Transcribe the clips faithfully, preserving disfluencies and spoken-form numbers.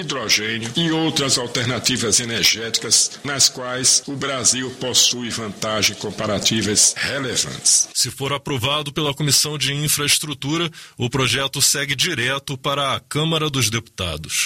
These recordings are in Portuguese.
hidrogênio e outras alternativas energéticas nas quais o Brasil possui vantagens comparativas relevantes. Se for aprovado pela Comissão de Infraestrutura, o projeto segue direto para a Câmara dos Deputados.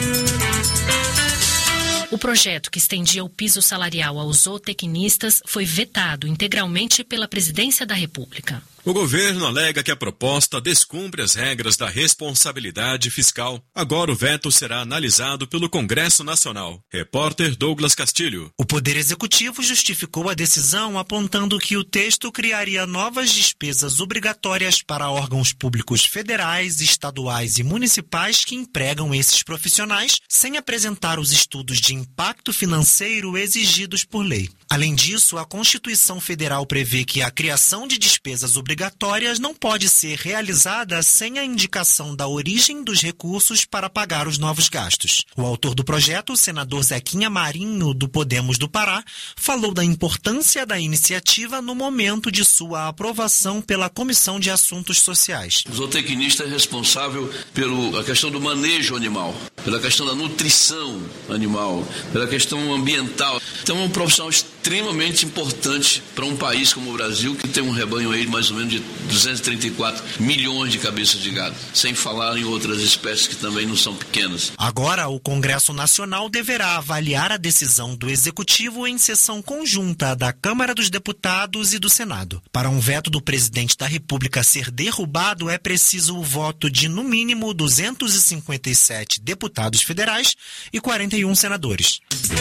O projeto que estendia o piso salarial aos zootecnistas foi vetado integralmente pela Presidência da República. O governo alega que a proposta descumpre as regras da responsabilidade fiscal. Agora o veto será analisado pelo Congresso Nacional. Repórter Douglas Castilho. O Poder Executivo justificou a decisão apontando que o texto criaria novas despesas obrigatórias para órgãos públicos federais, estaduais e municipais que empregam esses profissionais sem apresentar os estudos de impacto financeiro exigidos por lei. Além disso, a Constituição Federal prevê que a criação de despesas obrigatórias obrigatórias não pode ser realizada sem a indicação da origem dos recursos para pagar os novos gastos. O autor do projeto, o senador Zequinha Marinho, do Podemos do Pará, falou da importância da iniciativa no momento de sua aprovação pela Comissão de Assuntos Sociais. O zootecnista é responsável pela questão do manejo animal, pela questão da nutrição animal, pela questão ambiental. Então é um profissional extremamente importante para um país como o Brasil, que tem um rebanho aí mais ou menos de duzentos e trinta e quatro milhões de cabeças de gado, sem falar em outras espécies que também não são pequenas. Agora, o Congresso Nacional deverá avaliar a decisão do Executivo em sessão conjunta da Câmara dos Deputados e do Senado. Para um veto do presidente da República ser derrubado, é preciso o voto de, no mínimo, duzentos e cinquenta e sete deputados federais e quarenta e um senadores.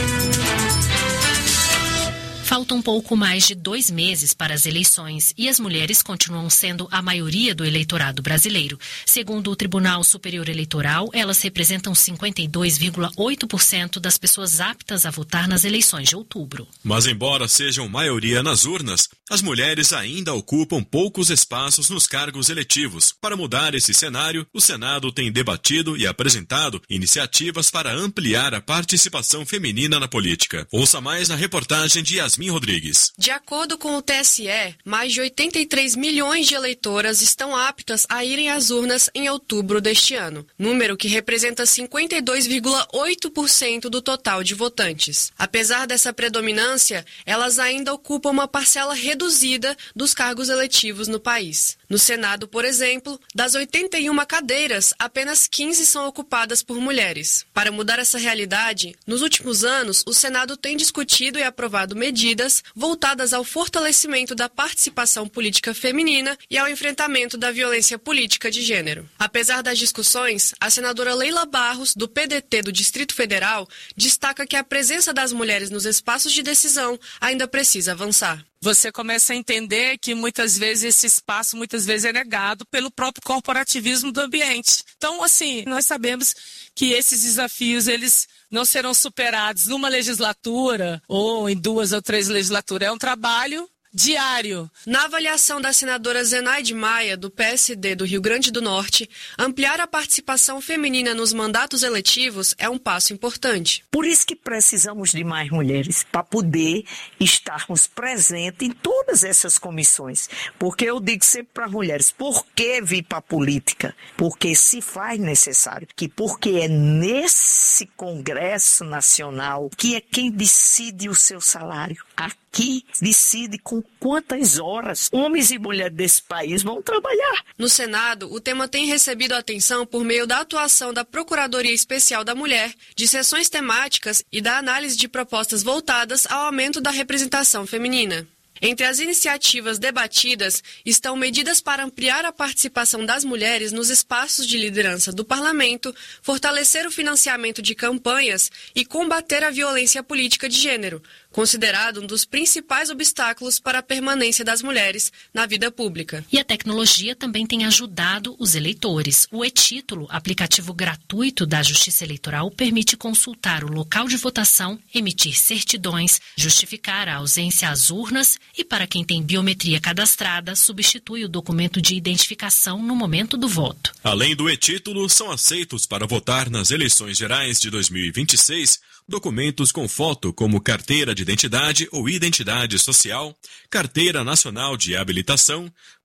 Faltam pouco mais de dois meses para as eleições e as mulheres continuam sendo a maioria do eleitorado brasileiro. Segundo o Tribunal Superior Eleitoral, elas representam cinquenta e dois vírgula oito por cento das pessoas aptas a votar nas eleições de outubro. Mas embora sejam maioria nas urnas, as mulheres ainda ocupam poucos espaços nos cargos eletivos. Para mudar esse cenário, o Senado tem debatido e apresentado iniciativas para ampliar a participação feminina na política. Ouça mais na reportagem de Yasmin Rodrigues. De acordo com o T S E, mais de oitenta e três milhões de eleitoras estão aptas a irem às urnas em outubro deste ano, número que representa cinquenta e dois vírgula oito por cento do total de votantes. Apesar dessa predominância, elas ainda ocupam uma parcela reduzida dos cargos eletivos no país. No Senado, por exemplo, das oitenta e uma cadeiras, apenas quinze são ocupadas por mulheres. Para mudar essa realidade, nos últimos anos, o Senado tem discutido e aprovado medidas voltadas ao fortalecimento da participação política feminina e ao enfrentamento da violência política de gênero. Apesar das discussões, a senadora Leila Barros, do P D T do Distrito Federal, destaca que a presença das mulheres nos espaços de decisão ainda precisa avançar. Você começa a entender que muitas vezes esse espaço muitas vezes é negado pelo próprio corporativismo do ambiente. Então, assim, nós sabemos que esses desafios, eles não serão superados numa legislatura ou em duas ou três legislaturas. É um trabalho diário. Na avaliação da senadora Zenaide Maia, do P S D do Rio Grande do Norte, ampliar a participação feminina nos mandatos eletivos é um passo importante. Por isso que precisamos de mais mulheres, para poder estarmos presentes em todas essas comissões. Porque eu digo sempre para as mulheres, por que vir para a política? Porque se faz necessário. Que porque é nesse Congresso Nacional que é quem decide o seu salário. Aqui decide com quantas horas homens e mulheres desse país vão trabalhar. No Senado, o tema tem recebido atenção por meio da atuação da Procuradoria Especial da Mulher, de sessões temáticas e da análise de propostas voltadas ao aumento da representação feminina. Entre as iniciativas debatidas estão medidas para ampliar a participação das mulheres nos espaços de liderança do parlamento, fortalecer o financiamento de campanhas e combater a violência política de gênero, considerado um dos principais obstáculos para a permanência das mulheres na vida pública. E a tecnologia também tem ajudado os eleitores. O e-Título, aplicativo gratuito da Justiça Eleitoral, permite consultar o local de votação, emitir certidões, justificar a ausência às urnas e, para quem tem biometria cadastrada, substitui o documento de identificação no momento do voto. Além do e-Título, são aceitos para votar nas eleições gerais de dois mil e vinte e seis documentos com foto como carteira de identidade ou identidade social, carteira nacional de habilitação,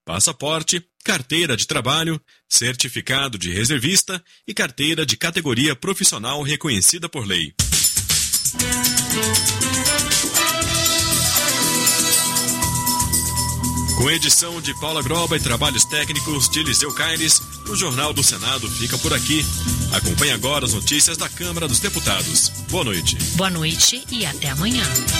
passaporte, carteira de trabalho, certificado de reservista e carteira de categoria profissional reconhecida por lei. Com edição de Paula Groba e trabalhos técnicos de Eliseu Caires, o Jornal do Senado fica por aqui. Acompanhe agora as notícias da Câmara dos Deputados. Boa noite. Boa noite e até amanhã.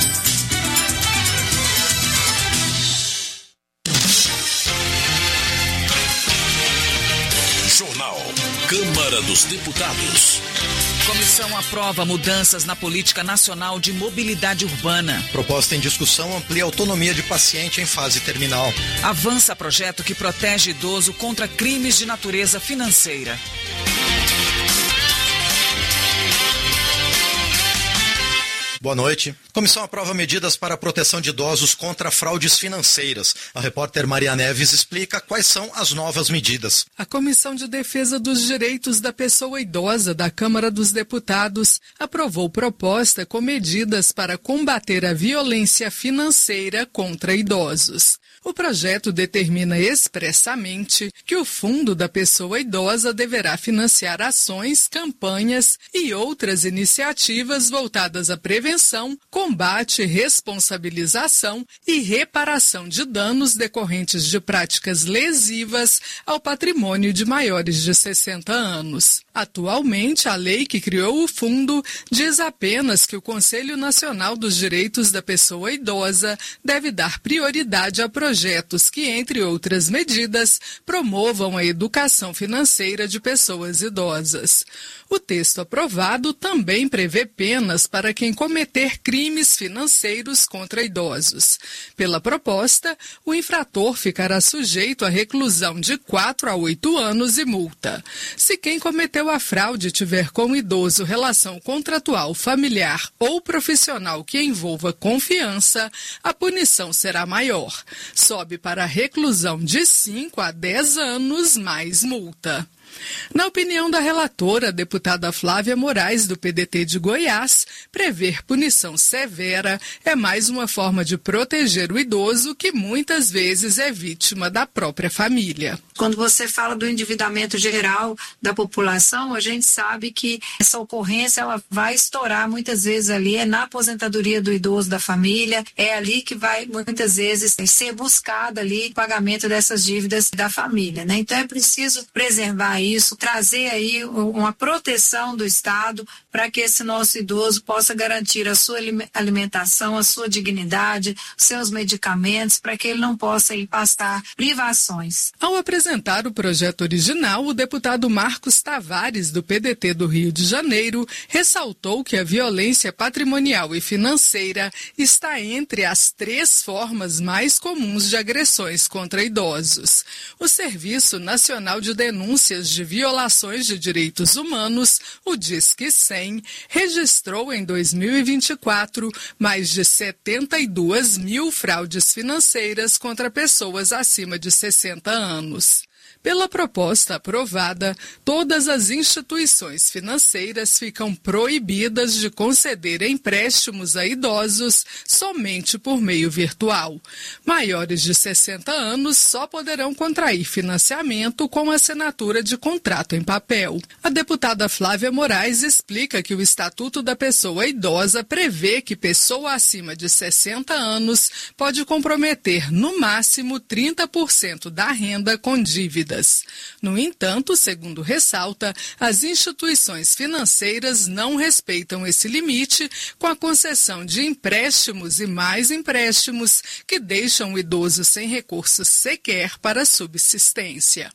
Jornal Câmara dos Deputados. Comissão aprova mudanças na Política Nacional de Mobilidade Urbana. Proposta em discussão amplia a autonomia de paciente em fase terminal. Avança projeto que protege idoso contra crimes de natureza financeira. Boa noite. Comissão aprova medidas para a proteção de idosos contra fraudes financeiras. A repórter Maria Neves explica quais são as novas medidas. A Comissão de Defesa dos Direitos da Pessoa Idosa da Câmara dos Deputados aprovou proposta com medidas para combater a violência financeira contra idosos. O projeto determina expressamente que o Fundo da Pessoa Idosa deverá financiar ações, campanhas e outras iniciativas voltadas à prevenção, combate, responsabilização e reparação de danos decorrentes de práticas lesivas ao patrimônio de maiores de sessenta anos. Atualmente, a lei que criou o fundo diz apenas que o Conselho Nacional dos Direitos da Pessoa Idosa deve dar prioridade a projetos que, entre outras medidas, promovam a educação financeira de pessoas idosas. O texto aprovado também prevê penas para quem cometer crimes financeiros contra idosos. Pela proposta, o infrator ficará sujeito à reclusão de quatro a oito anos e multa. Se quem cometeu a fraude tiver com o idoso relação contratual, familiar ou profissional que envolva confiança, a punição será maior. Sobe para a reclusão de cinco a dez anos mais multa. Na opinião da relatora, a deputada Flávia Moraes, do P D T de Goiás, prever punição severa é mais uma forma de proteger o idoso que muitas vezes é vítima da própria família. Quando você fala do endividamento geral da população, a gente sabe que essa ocorrência ela vai estourar muitas vezes ali, é na aposentadoria do idoso da família, é ali que vai muitas vezes ser buscado ali o pagamento dessas dívidas da família, né? Então é preciso preservar isso, trazer aí uma proteção do Estado para que esse nosso idoso possa garantir a sua alimentação, a sua dignidade, seus medicamentos, para que ele não possa ir passar privações. Ao apresentar o projeto original, o deputado Marcos Tavares, do P D T do Rio de Janeiro, ressaltou que a violência patrimonial e financeira está entre as três formas mais comuns de agressões contra idosos. O Serviço Nacional de Denúncias de Violações de Direitos Humanos, o Disque cem, registrou em dois mil e vinte e quatro mais de setenta e duas mil fraudes financeiras contra pessoas acima de sessenta anos. Pela proposta aprovada, todas as instituições financeiras ficam proibidas de conceder empréstimos a idosos somente por meio virtual. Maiores de sessenta anos só poderão contrair financiamento com assinatura de contrato em papel. A deputada Flávia Moraes explica que o Estatuto da Pessoa Idosa prevê que pessoa acima de sessenta anos pode comprometer no máximo trinta por cento da renda com dívidas. No entanto, segundo ressalta, as instituições financeiras não respeitam esse limite com a concessão de empréstimos e mais empréstimos que deixam o idoso sem recursos sequer para subsistência.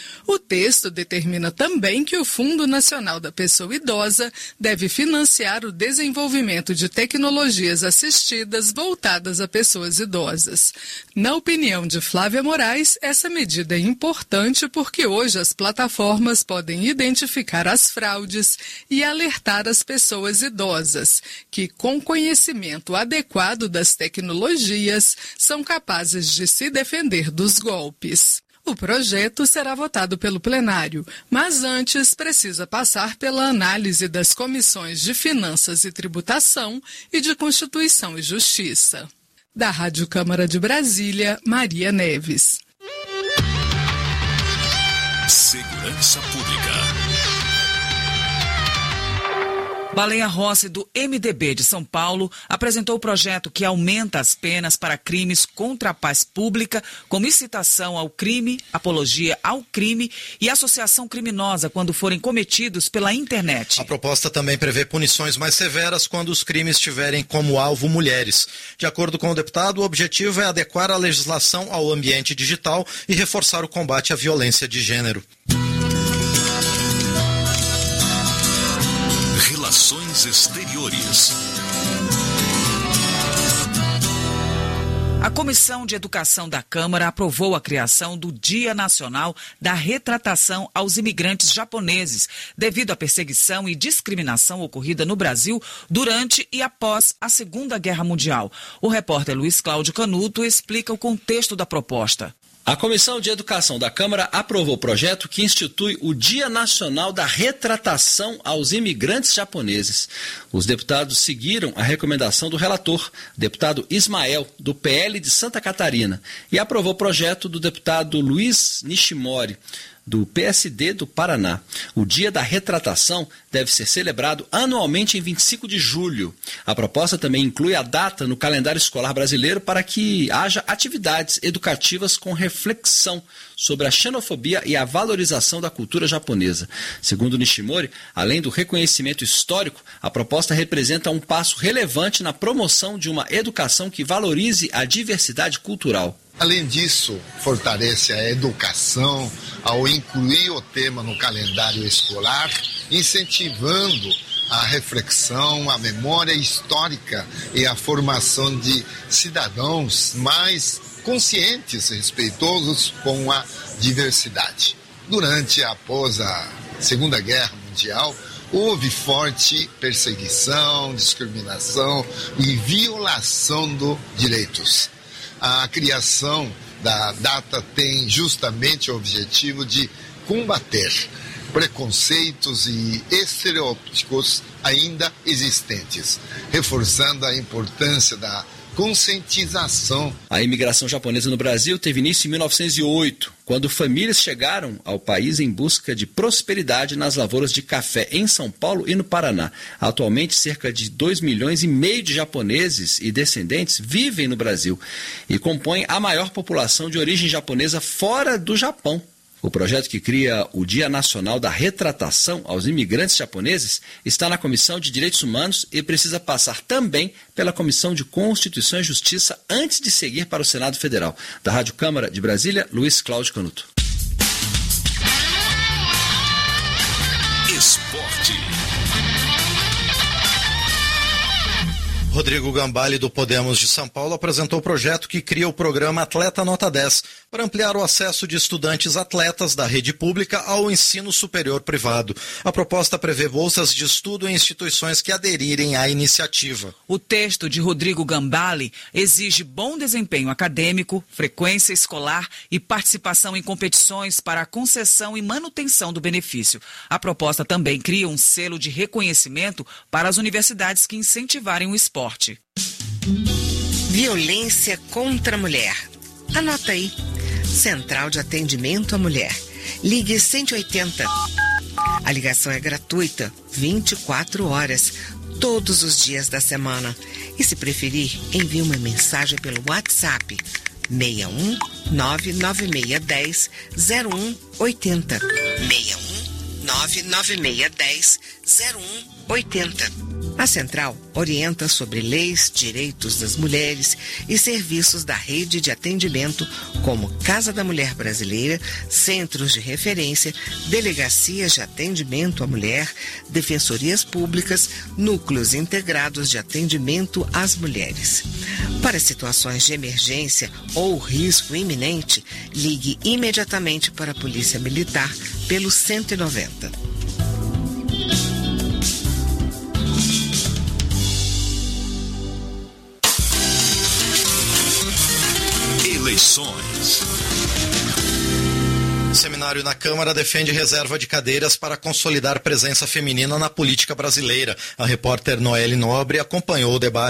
O texto determina também que o Fundo Nacional da Pessoa Idosa deve financiar o desenvolvimento de tecnologias assistidas voltadas a pessoas idosas. Na opinião de Flávia Moraes, essa medida é importante porque hoje as plataformas podem identificar as fraudes e alertar as pessoas idosas, que, com conhecimento adequado das tecnologias, são capazes de se defender dos golpes. O projeto será votado pelo plenário, mas antes precisa passar pela análise das comissões de Finanças e Tributação e de Constituição e Justiça. Da Rádio Câmara de Brasília, Maria Neves. Segurança Pública. Baleia Rossi, do M D B de São Paulo, apresentou o projeto que aumenta as penas para crimes contra a paz pública, como incitação ao crime, apologia ao crime e associação criminosa quando forem cometidos pela internet. A proposta também prevê punições mais severas quando os crimes tiverem como alvo mulheres. De acordo com o deputado, o objetivo é adequar a legislação ao ambiente digital e reforçar o combate à violência de gênero. Relações Exteriores. A Comissão de Educação da Câmara aprovou a criação do Dia Nacional da Retratação aos Imigrantes Japoneses, devido à perseguição e discriminação ocorrida no Brasil durante e após a Segunda Guerra Mundial. O repórter Luiz Cláudio Canuto explica o contexto da proposta. A Comissão de Educação da Câmara aprovou o projeto que institui o Dia Nacional da Retratação aos Imigrantes Japoneses. Os deputados seguiram a recomendação do relator, deputado Ismael, do P L de Santa Catarina, e aprovou o projeto do deputado Luiz Nishimori, do P S D do Paraná. O Dia da Retratação deve ser celebrado anualmente em vinte e cinco de julho. A proposta também inclui a data no calendário escolar brasileiro para que haja atividades educativas com reflexão sobre a xenofobia e a valorização da cultura japonesa. Segundo Nishimori, além do reconhecimento histórico, a proposta representa um passo relevante na promoção de uma educação que valorize a diversidade cultural. Além disso, fortalece a educação ao incluir o tema no calendário escolar, incentivando a reflexão, a memória histórica e a formação de cidadãos mais conscientes e respeitosos com a diversidade. Durante e após a Segunda Guerra Mundial, houve forte perseguição, discriminação e violação dos direitos. A criação da data tem justamente o objetivo de combater preconceitos e estereótipos ainda existentes, reforçando a importância da conscientização. A imigração japonesa no Brasil teve início em mil novecentos e oito, quando famílias chegaram ao país em busca de prosperidade nas lavouras de café em São Paulo e no Paraná. Atualmente, cerca de dois milhões e meio de japoneses e descendentes vivem no Brasil e compõem a maior população de origem japonesa fora do Japão. O projeto que cria o Dia Nacional da Retratação aos Imigrantes Japoneses está na Comissão de Direitos Humanos e precisa passar também pela Comissão de Constituição e Justiça antes de seguir para o Senado Federal. Da Rádio Câmara de Brasília, Luiz Cláudio Canuto. Esporte. Rodrigo Gambale, do Podemos de São Paulo, apresentou o projeto que cria o programa Atleta Nota dez, para ampliar o acesso de estudantes atletas da rede pública ao ensino superior privado. A proposta prevê bolsas de estudo em instituições que aderirem à iniciativa. O texto de Rodrigo Gambale exige bom desempenho acadêmico, frequência escolar e participação em competições para a concessão e manutenção do benefício. A proposta também cria um selo de reconhecimento para as universidades que incentivarem o esporte. Violência contra a mulher. Anota aí. Central de Atendimento à Mulher. Ligue cento e oitenta. A ligação é gratuita, vinte e quatro horas, todos os dias da semana. E se preferir, envie uma mensagem pelo WhatsApp seis um nove nove seis um zero um oito zero. seis um nove nove seis um zero um oito zero. A Central orienta sobre leis, direitos das mulheres e serviços da rede de atendimento, como Casa da Mulher Brasileira, centros de referência, delegacias de atendimento à mulher, defensorias públicas, núcleos integrados de atendimento às mulheres. Para situações de emergência ou risco iminente, ligue imediatamente para a Polícia Militar pelo cento e noventa. Eleições. Seminário na Câmara defende reserva de cadeiras para consolidar presença feminina na política brasileira. A repórter Noelle Nobre acompanhou o debate.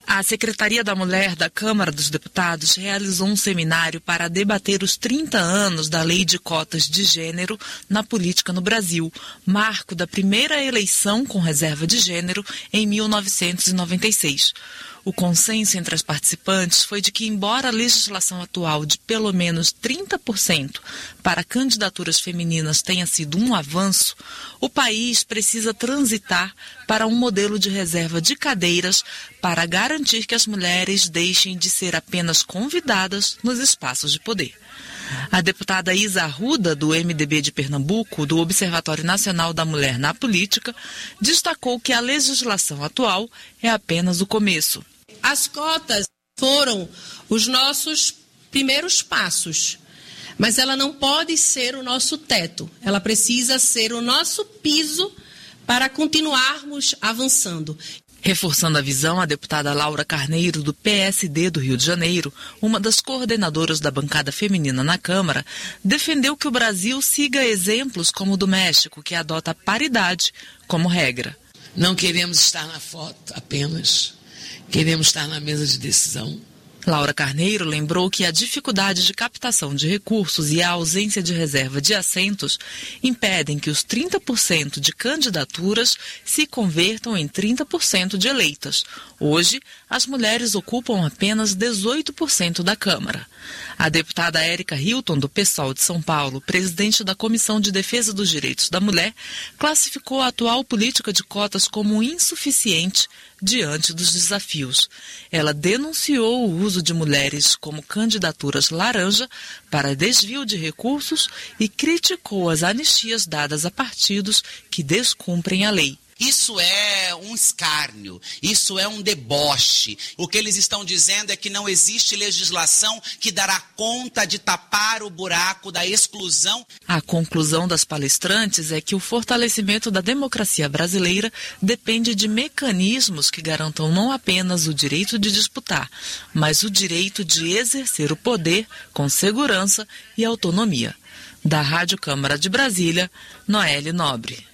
A Secretaria da Mulher da Câmara dos Deputados realizou um seminário para debater os trinta anos da Lei de Cotas de Gênero na política no Brasil, marco da primeira eleição com reserva de gênero em mil novecentos e noventa e seis. O consenso entre as participantes foi de que, embora a legislação atual de pelo menos trinta por cento para candidaturas femininas tenha sido um avanço, o país precisa transitar para um modelo de reserva de cadeiras para garantir que as mulheres deixem de ser apenas convidadas nos espaços de poder. A deputada Isa Arruda, do M D B de Pernambuco, do Observatório Nacional da Mulher na Política, destacou que a legislação atual é apenas o começo. As cotas foram os nossos primeiros passos, mas ela não pode ser o nosso teto. Ela precisa ser o nosso piso para continuarmos avançando. Reforçando a visão, a deputada Laura Carneiro, do P S D do Rio de Janeiro, uma das coordenadoras da bancada feminina na Câmara, defendeu que o Brasil siga exemplos como o do México, que adota a paridade como regra. Não queremos estar na foto apenas, queremos estar na mesa de decisão. Laura Carneiro lembrou que a dificuldade de captação de recursos e a ausência de reserva de assentos impedem que os trinta por cento de candidaturas se convertam em trinta por cento de eleitas. Hoje, as mulheres ocupam apenas dezoito por cento da Câmara. A deputada Érica Hilton, do PSOL de São Paulo, presidente da Comissão de Defesa dos Direitos da Mulher, classificou a atual política de cotas como insuficiente diante dos desafios. Ela denunciou o uso de mulheres como candidaturas laranja para desvio de recursos e criticou as anistias dadas a partidos que descumprem a lei. Isso é um escárnio, isso é um deboche. O que eles estão dizendo é que não existe legislação que dará conta de tapar o buraco da exclusão. A conclusão das palestrantes é que o fortalecimento da democracia brasileira depende de mecanismos que garantam não apenas o direito de disputar, mas o direito de exercer o poder com segurança e autonomia. Da Rádio Câmara de Brasília, Noelle Nobre.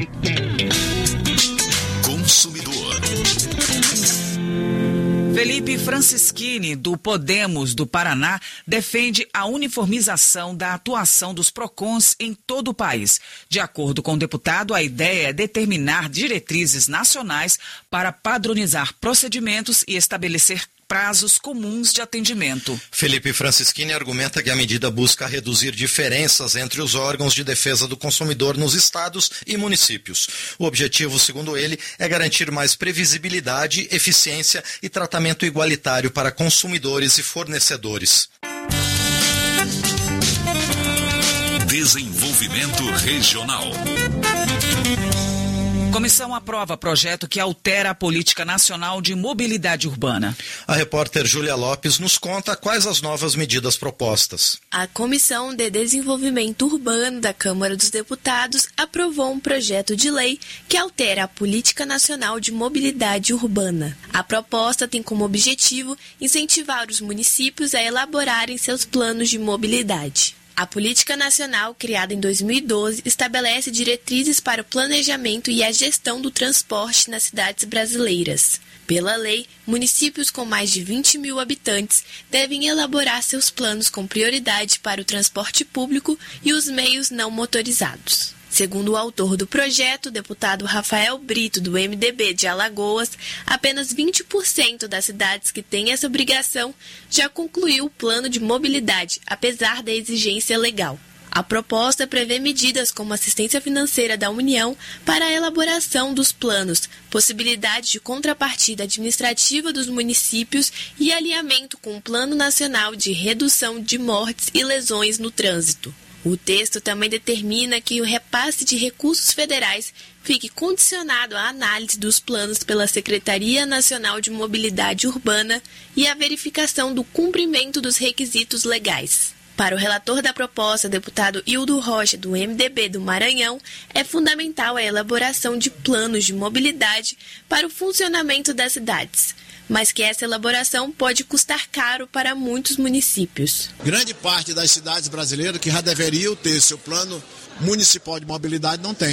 Consumidor. Felipe Francischini, do Podemos do Paraná, defende a uniformização da atuação dos PROCONs em todo o país. De acordo com o deputado, a ideia é determinar diretrizes nacionais para padronizar procedimentos e estabelecer prazos comuns de atendimento. Felipe Francischini argumenta que a medida busca reduzir diferenças entre os órgãos de defesa do consumidor nos estados e municípios. O objetivo, segundo ele, é garantir mais previsibilidade, eficiência e tratamento igualitário para consumidores e fornecedores. Desenvolvimento Regional. Comissão aprova projeto que altera a Política Nacional de Mobilidade Urbana. A repórter Júlia Lopes nos conta quais as novas medidas propostas. A Comissão de Desenvolvimento Urbano da Câmara dos Deputados aprovou um projeto de lei que altera a Política Nacional de Mobilidade Urbana. A proposta tem como objetivo incentivar os municípios a elaborarem seus planos de mobilidade. A Política Nacional, criada em dois mil e doze, estabelece diretrizes para o planejamento e a gestão do transporte nas cidades brasileiras. Pela lei, municípios com mais de vinte mil habitantes devem elaborar seus planos com prioridade para o transporte público e os meios não motorizados. Segundo o autor do projeto, o deputado Rafael Brito, do M D B de Alagoas, apenas vinte por cento das cidades que têm essa obrigação já concluiu o plano de mobilidade, apesar da exigência legal. A proposta prevê medidas como assistência financeira da União para a elaboração dos planos, possibilidade de contrapartida administrativa dos municípios e alinhamento com o Plano Nacional de Redução de Mortes e Lesões no Trânsito. O texto também determina que o repasse de recursos federais fique condicionado à análise dos planos pela Secretaria Nacional de Mobilidade Urbana e à verificação do cumprimento dos requisitos legais. Para o relator da proposta, deputado Hildo Rocha, do M D B do Maranhão, é fundamental a elaboração de planos de mobilidade para o funcionamento das cidades, mas que essa elaboração pode custar caro para muitos municípios. Grande parte das cidades brasileiras que já deveriam ter seu plano municipal de mobilidade não tem.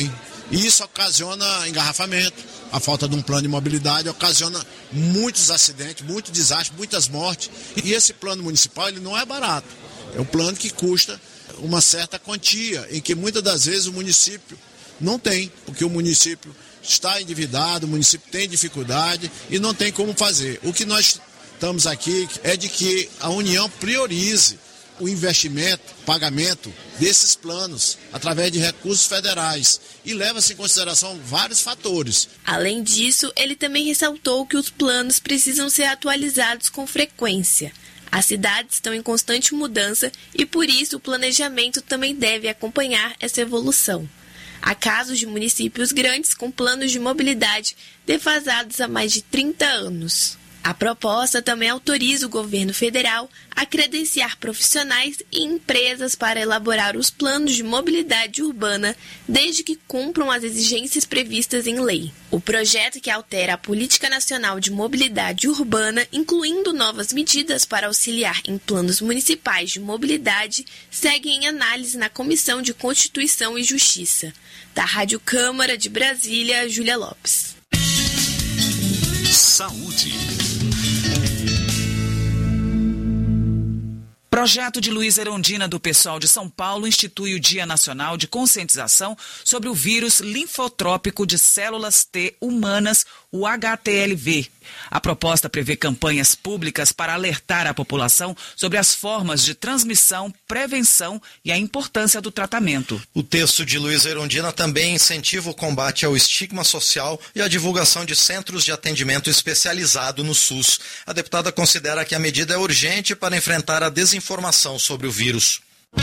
E isso ocasiona engarrafamento, a falta de um plano de mobilidade ocasiona muitos acidentes, muitos desastres, muitas mortes. E esse plano municipal ele não é barato. É um plano que custa uma certa quantia, em que muitas das vezes o município não tem, porque o município está endividado, o município tem dificuldade e não tem como fazer. O que nós estamos aqui é de que a União priorize o investimento, pagamento desses planos através de recursos federais e leva-se em consideração vários fatores. Além disso, ele também ressaltou que os planos precisam ser atualizados com frequência. As cidades estão em constante mudança e, por isso, o planejamento também deve acompanhar essa evolução. Há casos de municípios grandes com planos de mobilidade defasados há mais de trinta anos. A proposta também autoriza o governo federal a credenciar profissionais e empresas para elaborar os planos de mobilidade urbana, desde que cumpram as exigências previstas em lei. O projeto, que altera a Política Nacional de Mobilidade Urbana, incluindo novas medidas para auxiliar em planos municipais de mobilidade, segue em análise na Comissão de Constituição e Justiça. Da Rádio Câmara de Brasília, Júlia Lopes. Saúde. Projeto de Luiz Erundina do Pessoal de São Paulo institui o Dia Nacional de Conscientização sobre o vírus linfotrópico de células T humanas, o H T L V. A proposta prevê campanhas públicas para alertar a população sobre as formas de transmissão, prevenção e a importância do tratamento. O texto de Luiz Erundina também incentiva o combate ao estigma social e a divulgação de centros de atendimento especializado no SUS. A deputada considera que a medida é urgente para enfrentar a desinformação sobre o vírus.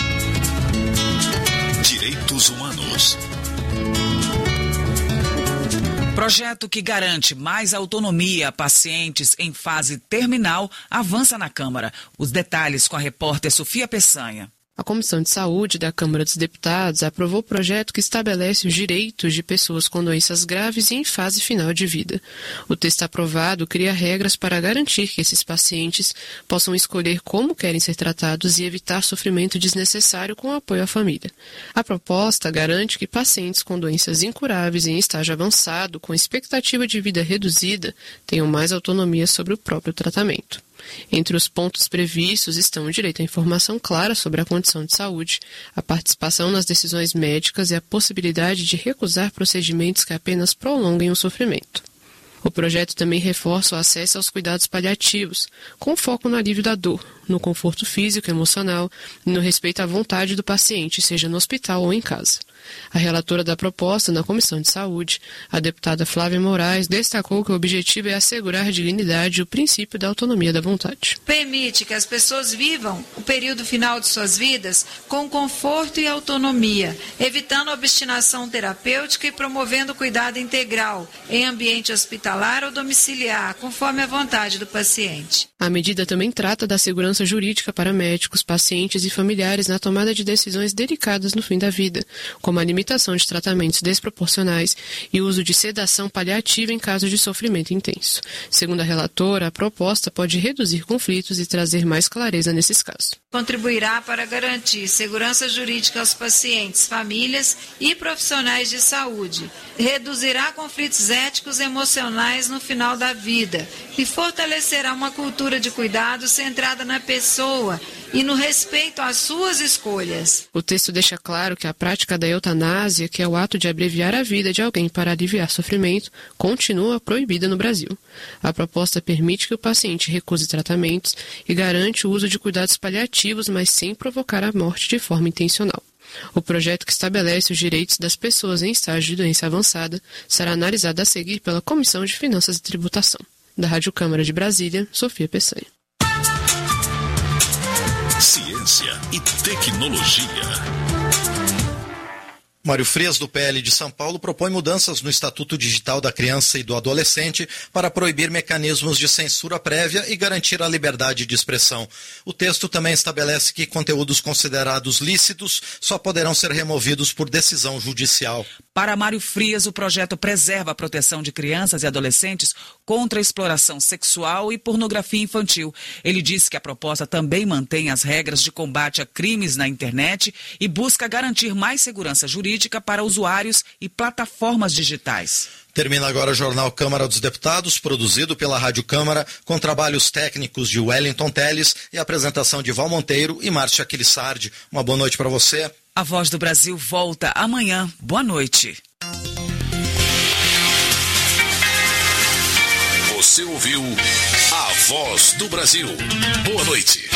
Direitos humanos. Projeto que garante mais autonomia a pacientes em fase terminal avança na Câmara. Os detalhes com a repórter Sofia Peçanha. A Comissão de Saúde da Câmara dos Deputados aprovou o projeto que estabelece os direitos de pessoas com doenças graves e em fase final de vida. O texto aprovado cria regras para garantir que esses pacientes possam escolher como querem ser tratados e evitar sofrimento desnecessário com o apoio à família. A proposta garante que pacientes com doenças incuráveis em estágio avançado, com expectativa de vida reduzida, tenham mais autonomia sobre o próprio tratamento. Entre os pontos previstos estão o direito à informação clara sobre a condição de saúde, a participação nas decisões médicas e a possibilidade de recusar procedimentos que apenas prolonguem o sofrimento. O projeto também reforça o acesso aos cuidados paliativos, com foco no alívio da dor, no conforto físico e emocional e no respeito à vontade do paciente, seja no hospital ou em casa. A relatora da proposta na Comissão de Saúde, a deputada Flávia Moraes, destacou que o objetivo é assegurar dignidade e o princípio da autonomia da vontade. Permite que as pessoas vivam o período final de suas vidas com conforto e autonomia, evitando a obstinação terapêutica e promovendo o cuidado integral em ambiente hospitalar ou domiciliar, conforme a vontade do paciente. A medida também trata da segurança jurídica para médicos, pacientes e familiares na tomada de decisões delicadas no fim da vida, como a limitação de tratamentos desproporcionais e o uso de sedação paliativa em caso de sofrimento intenso. Segundo a relatora, a proposta pode reduzir conflitos e trazer mais clareza nesses casos. Contribuirá para garantir segurança jurídica aos pacientes, famílias e profissionais de saúde. Reduzirá conflitos éticos e emocionais no final da vida e fortalecerá uma cultura de cuidado centrada na pessoa e no respeito às suas escolhas. O texto deixa claro que a prática da eutanásia, que é o ato de abreviar a vida de alguém para aliviar sofrimento, continua proibida no Brasil. A proposta permite que o paciente recuse tratamentos e garante o uso de cuidados paliativos, mas sem provocar a morte de forma intencional. O projeto, que estabelece os direitos das pessoas em estágio de doença avançada, será analisado a seguir pela Comissão de Finanças e Tributação. Da Rádio Câmara de Brasília, Sofia Peçanha. Ciência e tecnologia. Mário Frias, do P L de São Paulo, propõe mudanças no Estatuto Digital da Criança e do Adolescente para proibir mecanismos de censura prévia e garantir a liberdade de expressão. O texto também estabelece que conteúdos considerados lícitos só poderão ser removidos por decisão judicial. Para Mário Frias, o projeto preserva a proteção de crianças e adolescentes contra a exploração sexual e pornografia infantil. Ele disse que a proposta também mantém as regras de combate a crimes na internet e busca garantir mais segurança jurídica política para usuários e plataformas digitais. Termina agora o Jornal Câmara dos Deputados, produzido pela Rádio Câmara, com trabalhos técnicos de Wellington Teles e apresentação de Val Monteiro e Márcia Aquilissardi. Uma boa noite para você. A Voz do Brasil volta amanhã. Boa noite. Você ouviu A Voz do Brasil. Boa noite.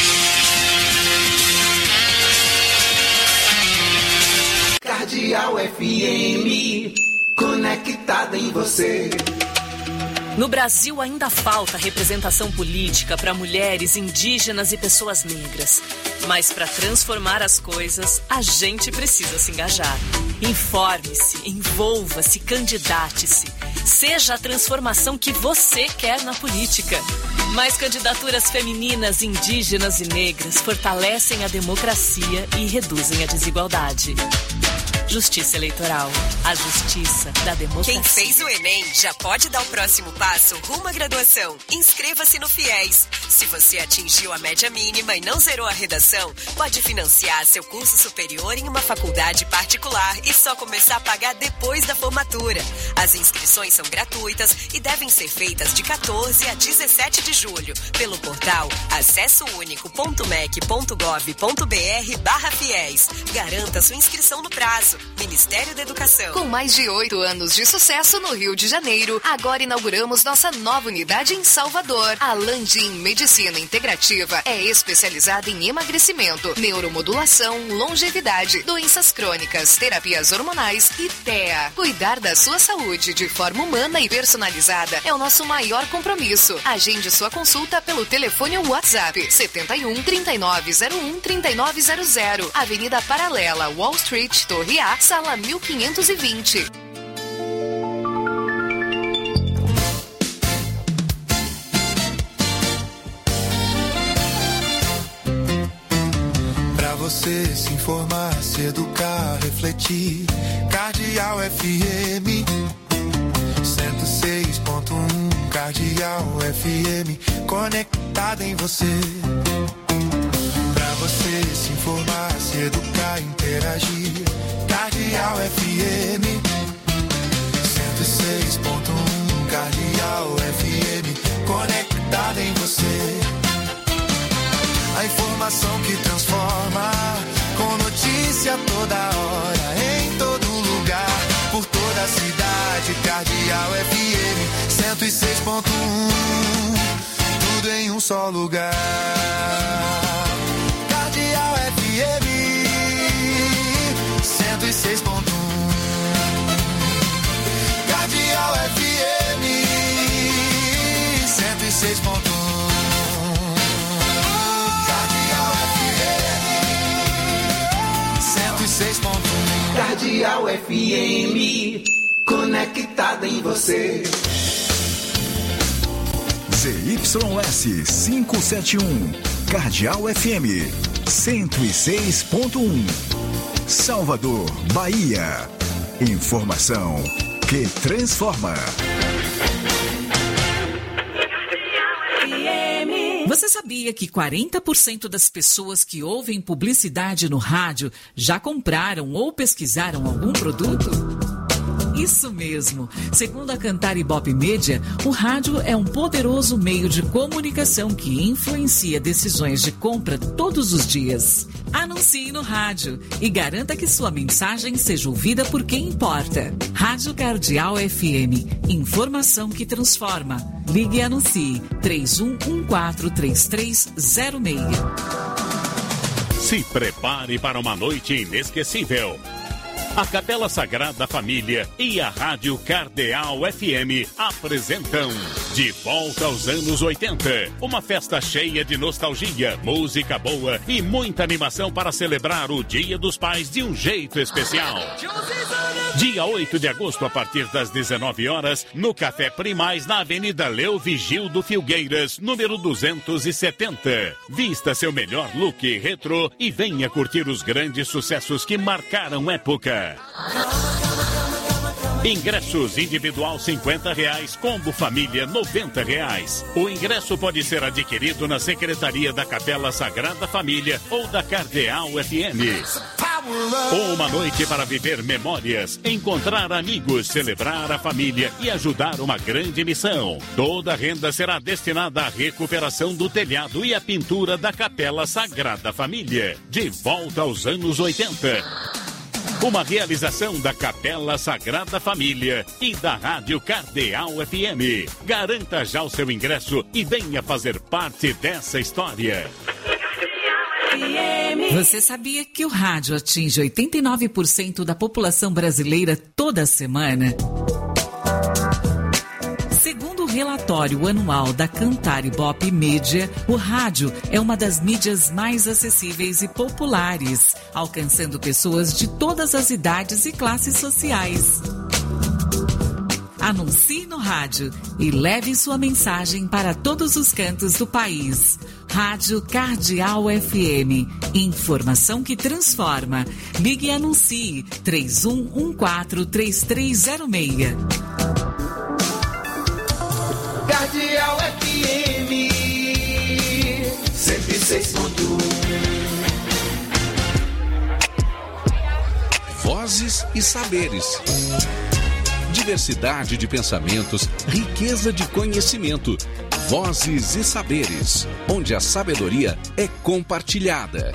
Cardeal F M, conectada em você. No Brasil ainda falta representação política para mulheres, indígenas e pessoas negras. Mas para transformar as coisas, a gente precisa se engajar. Informe-se, envolva-se, candidate-se. Seja a transformação que você quer na política. Mais candidaturas femininas, indígenas e negras fortalecem a democracia e reduzem a desigualdade. Justiça Eleitoral. A justiça da democracia. Quem fez o Enem já pode dar o próximo passo rumo à graduação. Inscreva-se no FIES. Se você atingiu a média mínima e não zerou a redação, pode financiar seu curso superior em uma faculdade particular e só começar a pagar depois da formatura. As inscrições são gratuitas e devem ser feitas de quatorze a dezessete de julho pelo portal acessounico.mec.gov.br barra FIES. Garanta sua inscrição no prazo. Ministério da Educação. Com mais de oito anos de sucesso no Rio de Janeiro, agora inauguramos nossa nova unidade em Salvador. A Landim Medicina Integrativa é especializada em emagrecimento, neuromodulação, longevidade, doenças crônicas, terapias hormonais e T E A. Cuidar da sua saúde de forma humana e personalizada é o nosso maior compromisso. Agende sua consulta pelo telefone ou WhatsApp setenta e um, trinta e nove zero um, trinta e nove zero zero, Avenida Paralela, Wall Street, Torre A, sala mil quinhentos e vinte. Pra você se informar, se educar, refletir, Cardeal F M cento e seis ponto um, Cardeal F M, conectada em você. Pra você se informar, se educar, interagir, Cardeal F M cento e seis ponto um, Cardeal F M, conectada em você. A informação que transforma, com notícia toda hora, em todo lugar, por toda a cidade. Cardeal F M cento e seis ponto um, tudo em um só lugar. Cardeal F M cento e seis ponto um, Cardeal F M cento e seis ponto um, Cardeal F M cento e seis ponto um, Cardeal F M, conectada em você. Z Y S quinhentos e setenta e um, Cardeal F M cento e seis ponto um, Salvador, Bahia. Informação que transforma. Você sabia que quarenta por cento das pessoas que ouvem publicidade no rádio já compraram ou pesquisaram algum produto? Isso mesmo. Segundo a Cantar Ibope Media, o rádio é um poderoso meio de comunicação que influencia decisões de compra todos os dias. Anuncie no rádio e garanta que sua mensagem seja ouvida por quem importa. Rádio Cardeal F M. Informação que transforma. Ligue e anuncie três um um quatro, três três zero seis. Se prepare para uma noite inesquecível. A Capela Sagrada Família e a Rádio Cardeal F M apresentam De Volta aos Anos oitenta. Uma festa cheia de nostalgia, música boa e muita animação para celebrar o Dia dos Pais de um jeito especial. Dia oito de agosto, a partir das dezenove horas, no Café Primaz, na Avenida Leo Vigildo Filgueiras, número duzentos e setenta. Vista seu melhor look retrô e venha curtir os grandes sucessos que marcaram época. Ingressos individual cinquenta reais, combo família noventa reais. O ingresso pode ser adquirido na Secretaria da Capela Sagrada Família ou da Cardeal F M. Uma noite para viver memórias, encontrar amigos, celebrar a família e ajudar uma grande missão. Toda a renda será destinada à recuperação do telhado e à pintura da Capela Sagrada Família. De volta aos anos oitenta. Uma realização da Capela Sagrada Família e da Rádio Cardeal F M. Garanta já o seu ingresso e venha fazer parte dessa história. Você sabia que o rádio atinge oitenta e nove por cento da população brasileira toda semana? Segundo o relatório anual da Cantar Ibope Mídia, o rádio é uma das mídias mais acessíveis e populares, alcançando pessoas de todas as idades e classes sociais. Anuncie no rádio e leve sua mensagem para todos os cantos do país. Rádio Cardeal F M. Informação que transforma. Ligue e anuncie três um um quatro, três três zero seis. Cardeal F M cento e seis ponto um. Vozes e saberes. Diversidade de pensamentos, riqueza de conhecimento. Vozes e saberes, onde a sabedoria é compartilhada.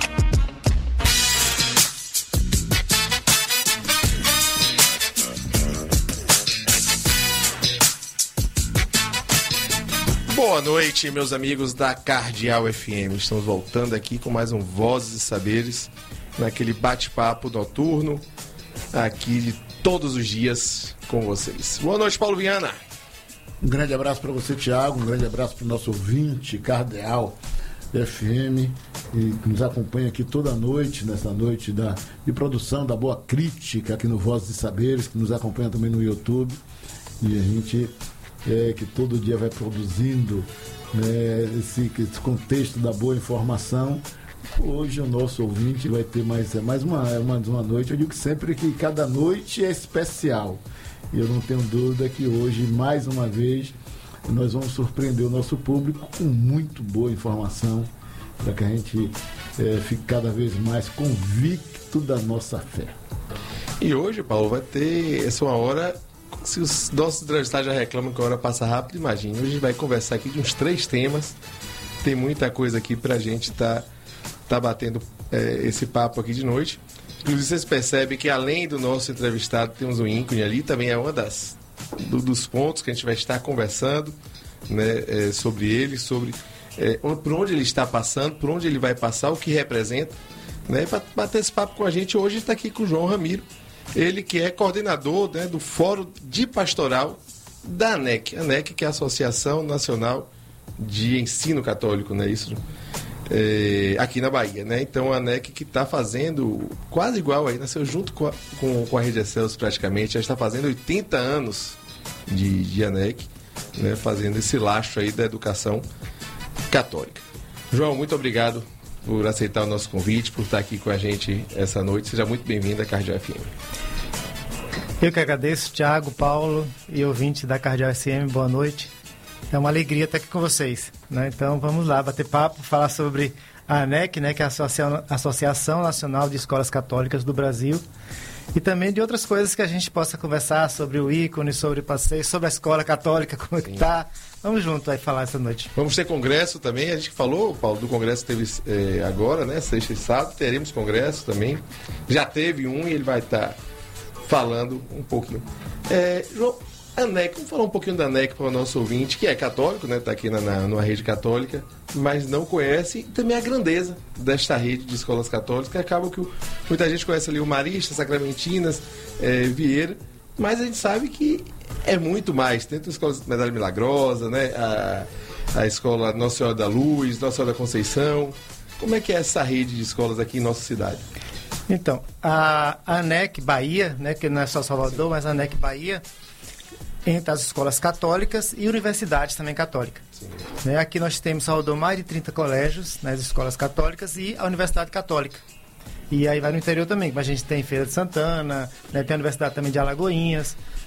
Boa noite, meus amigos da Cardeal F M. Estamos voltando aqui com mais um Vozes e Saberes, naquele bate-papo noturno, aqui de todos os dias com vocês. Boa noite, Paulo Viana. Um grande abraço para você, Thiago. Um grande abraço para o nosso ouvinte, Cardeal F M, e que nos acompanha aqui toda noite, nessa noite da, de produção da boa crítica aqui no Vozes e Saberes, que nos acompanha também no YouTube. E a gente é, que todo dia vai produzindo, né, esse, esse contexto da boa informação. Hoje o nosso ouvinte vai ter mais, mais uma, mais uma noite. Eu digo sempre que cada noite é especial. E eu não tenho dúvida que hoje, mais uma vez, nós vamos surpreender o nosso público com muito boa informação, para que a gente é, fique cada vez mais convicto da nossa fé. E hoje, Paulo, vai ter essa uma hora. Se os nossos entrevistados já reclamam que a hora passa rápido, imagine. Hoje a gente vai conversar aqui de uns três temas. Tem muita coisa aqui para a gente estar tá, tá batendo é, esse papo aqui de noite. Inclusive, vocês percebem que além do nosso entrevistado, temos um ícone ali, também é uma das do, dos pontos que a gente vai estar conversando, né, é, sobre ele, sobre é, por onde ele está passando, por onde ele vai passar, o que representa, né? E para bater esse papo com a gente, hoje está aqui com o João Ramiro, ele que é coordenador, né, do Fórum de Pastoral da ANEC, ANEC, que é a Associação Nacional de Ensino Católico, não é isso? É, aqui na Bahia, né? Então a ANEC que está fazendo quase igual aí, nasceu junto com a, com, com a Rede Excelsior praticamente, já está fazendo oitenta anos de, de ANEC, né? Fazendo esse lastro aí da educação católica. João, muito obrigado por aceitar o nosso convite, por estar aqui com a gente essa noite. Seja muito bem-vindo à Cardeal F M. Eu que agradeço, Thiago, Paulo e ouvinte da Cardeal F M, boa noite. É uma alegria estar aqui com vocês, né? Então vamos lá, bater papo, falar sobre a ANEC, né, que é a Associação Nacional de Escolas Católicas do Brasil, e também de outras coisas que a gente possa conversar sobre o ícone, sobre o passeio, sobre a escola católica, como é que está. Vamos junto aí falar essa noite. Vamos ter congresso também, a gente falou, Paulo, do congresso que teve é, agora, né, sexta e sábado, teremos congresso também. Já teve um e ele vai estar falando um pouquinho. É, João, ANEC, vamos falar um pouquinho da ANEC para o nosso ouvinte, que é católico, né? Está aqui na, na, numa rede católica, mas não conhece também a grandeza desta rede de escolas católicas, que acaba que o, muita gente conhece ali o Marista, Sacramentinas, é, Vieira, mas a gente sabe que é muito mais. Tem a escola Medalha Milagrosa, né? A, a escola Nossa Senhora da Luz, Nossa Senhora da Conceição. Como é que é essa rede de escolas aqui em nossa cidade? Então, a ANEC Bahia, né? Que não é só Salvador, mas a ANEC Bahia, entre as escolas católicas e universidades também católicas. Né? Aqui nós temos em Salvador mais de trinta colégios nas escolas católicas e a Universidade Católica. E aí vai no interior também, mas a gente tem Feira de Santana, né? Tem a Universidade também de Alagoinhas,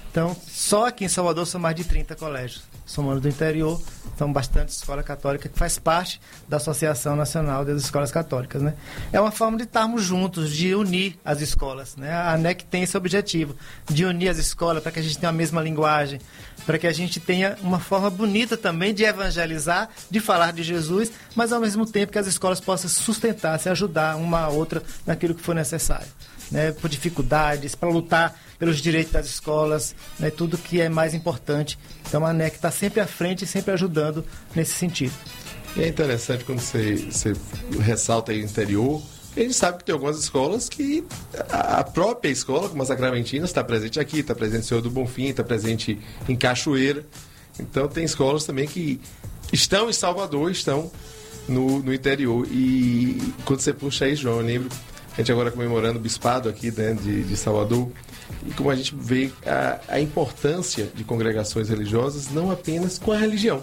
Então, só aqui em Salvador são mais de trinta colégios. Somando do interior, são bastante escola católica que faz parte da Associação Nacional das Escolas Católicas, né? É uma forma de estarmos juntos, de unir as escolas, né? A ANEC tem esse objetivo, de unir as escolas para que a gente tenha a mesma linguagem, para que a gente tenha uma forma bonita também de evangelizar, de falar de Jesus, mas ao mesmo tempo que as escolas possam sustentar, se ajudar uma a outra naquilo que for necessário, né? Por dificuldades, para lutar pelos direitos das escolas, né? Tudo que é mais importante. Então a ANEC está sempre à frente e sempre ajudando nesse sentido. E é interessante quando você, você ressalta aí o interior, a gente sabe que tem algumas escolas que a própria escola, como a Sacramentina, está presente aqui, está presente em Senhor do Bonfim, está presente em Cachoeira. Então tem escolas também que estão em Salvador, estão no, no interior. E quando você puxa aí, João, eu lembro, a gente agora comemorando o bispado aqui, né, de, de Salvador, e como a gente vê a, a importância de congregações religiosas, não apenas com a religião,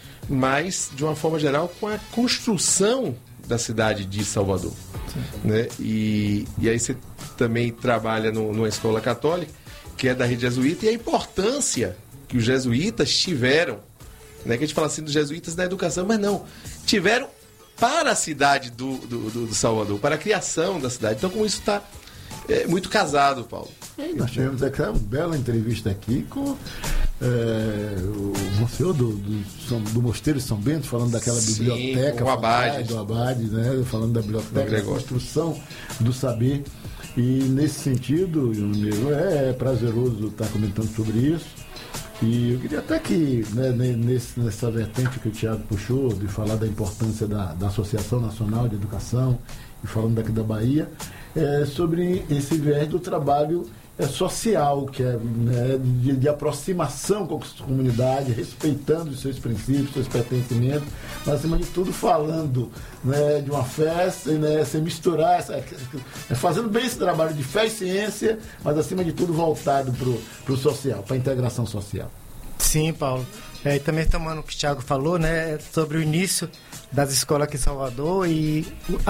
mas, de uma forma geral, com a construção da cidade de Salvador. Né? E, e aí você também trabalha no, numa escola católica, que é da rede jesuíta, e a importância que os jesuítas tiveram, né? Que a gente fala assim dos jesuítas na educação, mas não, tiveram para a cidade do, do, do, do Salvador, para a criação da cidade. Então, como isso está é, muito casado, Paulo. Nós tivemos aqui uma bela entrevista aqui com é, o monsenhor do, do, do Mosteiro de São Bento, falando daquela Sim, biblioteca, o Abade. do Abade, né? Falando da biblioteca, da construção do saber. E nesse sentido, é, é prazeroso estar comentando sobre isso. E eu queria até que, né, nesse, nessa vertente que o Tiago puxou, de falar da importância da, da Associação Nacional de Educação, e falando daqui da Bahia, é, sobre esse viés do trabalho é, social, que é, né, de, de aproximação com a comunidade, respeitando os seus princípios, seus pertencimentos, mas acima de tudo falando, né, de uma festa, né, sem misturar, essa, é, fazendo bem esse trabalho de fé e ciência, mas acima de tudo voltado para o social, para a integração social. Sim, Paulo. É, e também tomando o que o Thiago falou, né, sobre o início das escolas aqui em Salvador e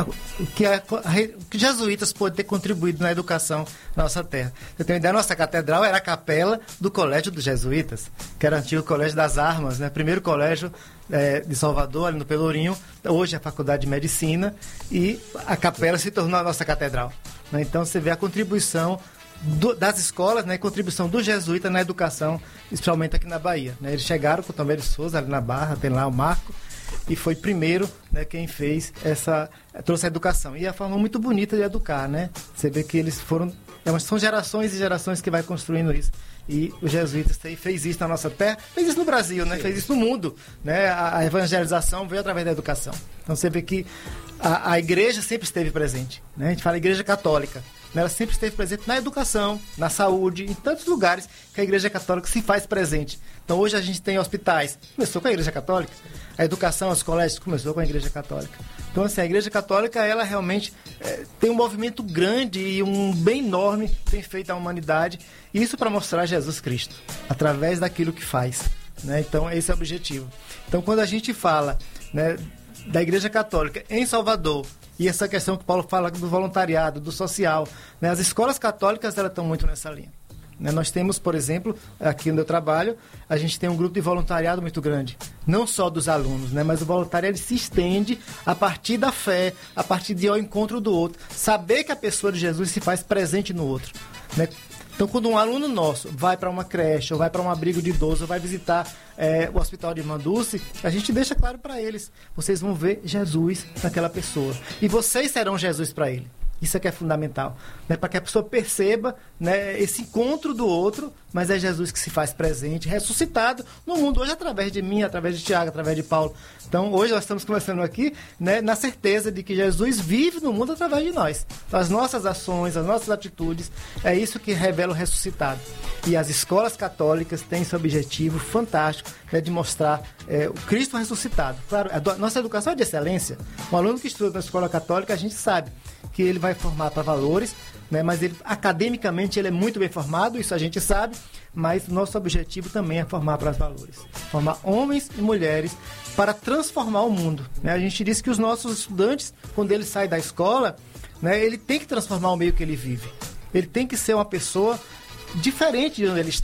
o que, a, a, que jesuítas podem ter contribuído na educação na nossa terra. Você tem uma ideia, a nossa catedral era a capela do Colégio dos Jesuítas, que era o antigo Colégio das Armas, né, primeiro colégio é, de Salvador, ali no Pelourinho, hoje é a Faculdade de Medicina, e a capela se tornou a nossa catedral. Né, então você vê a contribuição Do, das escolas, né, e contribuição do jesuíta na educação, especialmente aqui na Bahia. Né? Eles chegaram com o Tomé de Souza ali na Barra, tem lá o Marco, e foi primeiro, né, quem fez essa, trouxe a educação. E é a forma muito bonita de educar, né? Você vê que eles foram, são gerações e gerações que vai construindo isso. E os jesuítas fez isso na nossa terra, fez isso no Brasil, né? Fez isso no mundo. Né? A, a evangelização veio através da educação. Então você vê que a, a igreja sempre esteve presente. Né? A gente fala igreja católica. Ela sempre esteve presente na educação, na saúde, em tantos lugares que a Igreja Católica se faz presente. Então hoje a gente tem hospitais, começou com a Igreja Católica, a educação, os colégios, começou com a Igreja Católica. Então assim, a Igreja Católica, ela realmente é, tem um movimento grande e um bem enorme que tem feito à humanidade, isso para mostrar Jesus Cristo, através daquilo que faz. Né? Então esse é o objetivo. Então quando a gente fala, né, da Igreja Católica em Salvador, e essa questão que o Paulo fala do voluntariado, do social, né? As escolas católicas elas estão muito nessa linha. Né? Nós temos, por exemplo, aqui onde eu trabalho, a gente tem um grupo de voluntariado muito grande. Não só dos alunos, né? Mas o voluntariado se estende a partir da fé, a partir de ir ao encontro do outro. Saber que a pessoa de Jesus se faz presente no outro. Né? Então, quando um aluno nosso vai para uma creche, ou vai para um abrigo de idoso, ou vai visitar é, o Hospital de Irmã Dulce, a gente deixa claro para eles, vocês vão ver Jesus naquela pessoa. E vocês serão Jesus para ele. Isso é que é fundamental. Né? Para que a pessoa perceba, né, esse encontro do outro, mas é Jesus que se faz presente, ressuscitado no mundo hoje através de mim, através de Tiago, através de Paulo. Então, hoje nós estamos conversando aqui, né, na certeza de que Jesus vive no mundo através de nós. Então, as nossas ações, as nossas atitudes, é isso que revela o ressuscitado. E as escolas católicas têm esse objetivo fantástico, né, de mostrar é, o Cristo ressuscitado. Claro, a nossa educação é de excelência. Um aluno que estuda na escola católica, a gente sabe que ele vai formar para valores, né, mas ele, academicamente ele é muito bem formado, isso a gente sabe, mas nosso objetivo também é formar para os valores. Formar homens e mulheres para transformar o mundo. Né? A gente diz que os nossos estudantes, quando eles saem da escola, né, ele tem que transformar o meio que ele vive. Ele tem que ser uma pessoa diferente de onde ele está.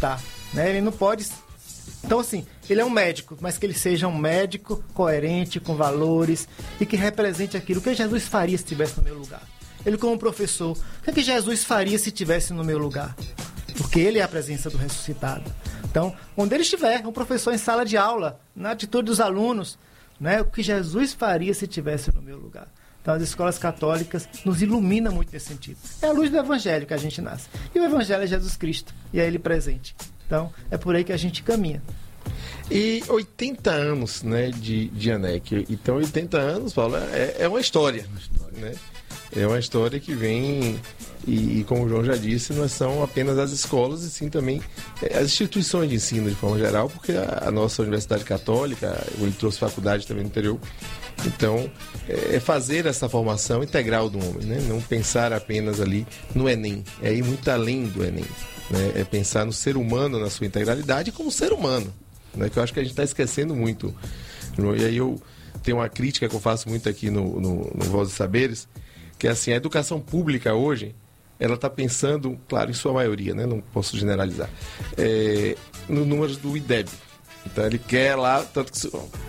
né? Ele não pode... Então, assim, ele é um médico, mas que ele seja um médico coerente, com valores e que represente aquilo que Jesus faria se estivesse no meu lugar. Ele como professor, o que, é que Jesus faria se estivesse no meu lugar? Porque ele é a presença do ressuscitado. Então, onde ele estiver, um professor em sala de aula, na atitude dos alunos, né, o que Jesus faria se estivesse no meu lugar. Então, as escolas católicas nos iluminam muito nesse sentido. É a luz do Evangelho que a gente nasce. E o Evangelho é Jesus Cristo, e é ele presente. Então, é por aí que a gente caminha. E oitenta anos, né, de, de ANEC. Então, oitenta anos, Paulo, é, é uma história. Uma história. Né? É uma história que vem... E, e como o João já disse, não são apenas as escolas, e sim também as instituições de ensino de forma geral, porque a, a nossa Universidade Católica, ele trouxe faculdade também no interior. Então, é fazer essa formação integral do homem, né? Não pensar apenas ali no Enem, é ir muito além do Enem. Né? É pensar no ser humano na sua integralidade como ser humano, né? Que eu acho que a gente está esquecendo muito. E aí eu tenho uma crítica que eu faço muito aqui no, no, no Voz dos Saberes, que é assim, a educação pública hoje, ela está pensando, claro, em sua maioria, né? Não posso generalizar, é, no número do I D E B. Então ele quer lá, tanto que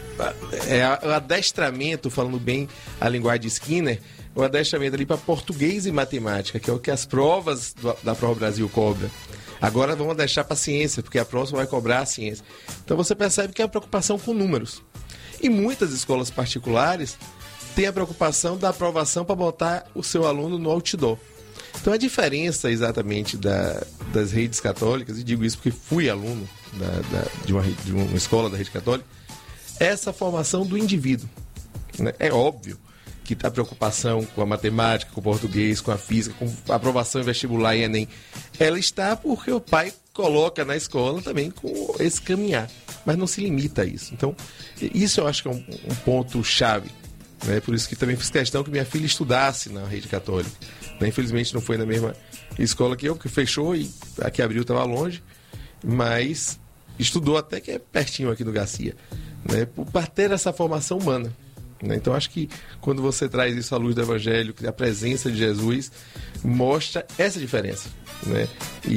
é o adestramento, falando bem a linguagem de Skinner, o adestramento ali para português e matemática, que é o que as provas do, da Prova Brasil cobram. Agora vamos deixar para a ciência, porque a próxima vai cobrar a ciência. Então você percebe que é uma preocupação com números. E muitas escolas particulares têm a preocupação da aprovação para botar o seu aluno no outdoor. Então a diferença exatamente da, das redes católicas, e digo isso porque fui aluno da, da, de, uma, de uma escola da rede católica, é essa formação do indivíduo. Né? É óbvio que a preocupação com a matemática, com o português, com a física, com a aprovação em vestibular e Enem, ela está porque o pai coloca na escola também com esse caminhar, mas não se limita a isso. Então, isso eu acho que é um, um ponto-chave. Né? Por isso que também fiz questão que minha filha estudasse na rede católica. Né? Infelizmente não foi na mesma escola que eu, que fechou e a que abriu estava longe, mas estudou até que é pertinho aqui do Garcia, né? Para ter essa formação humana. Né? Então acho que quando você traz isso à luz do Evangelho, que a presença de Jesus mostra essa diferença. Né?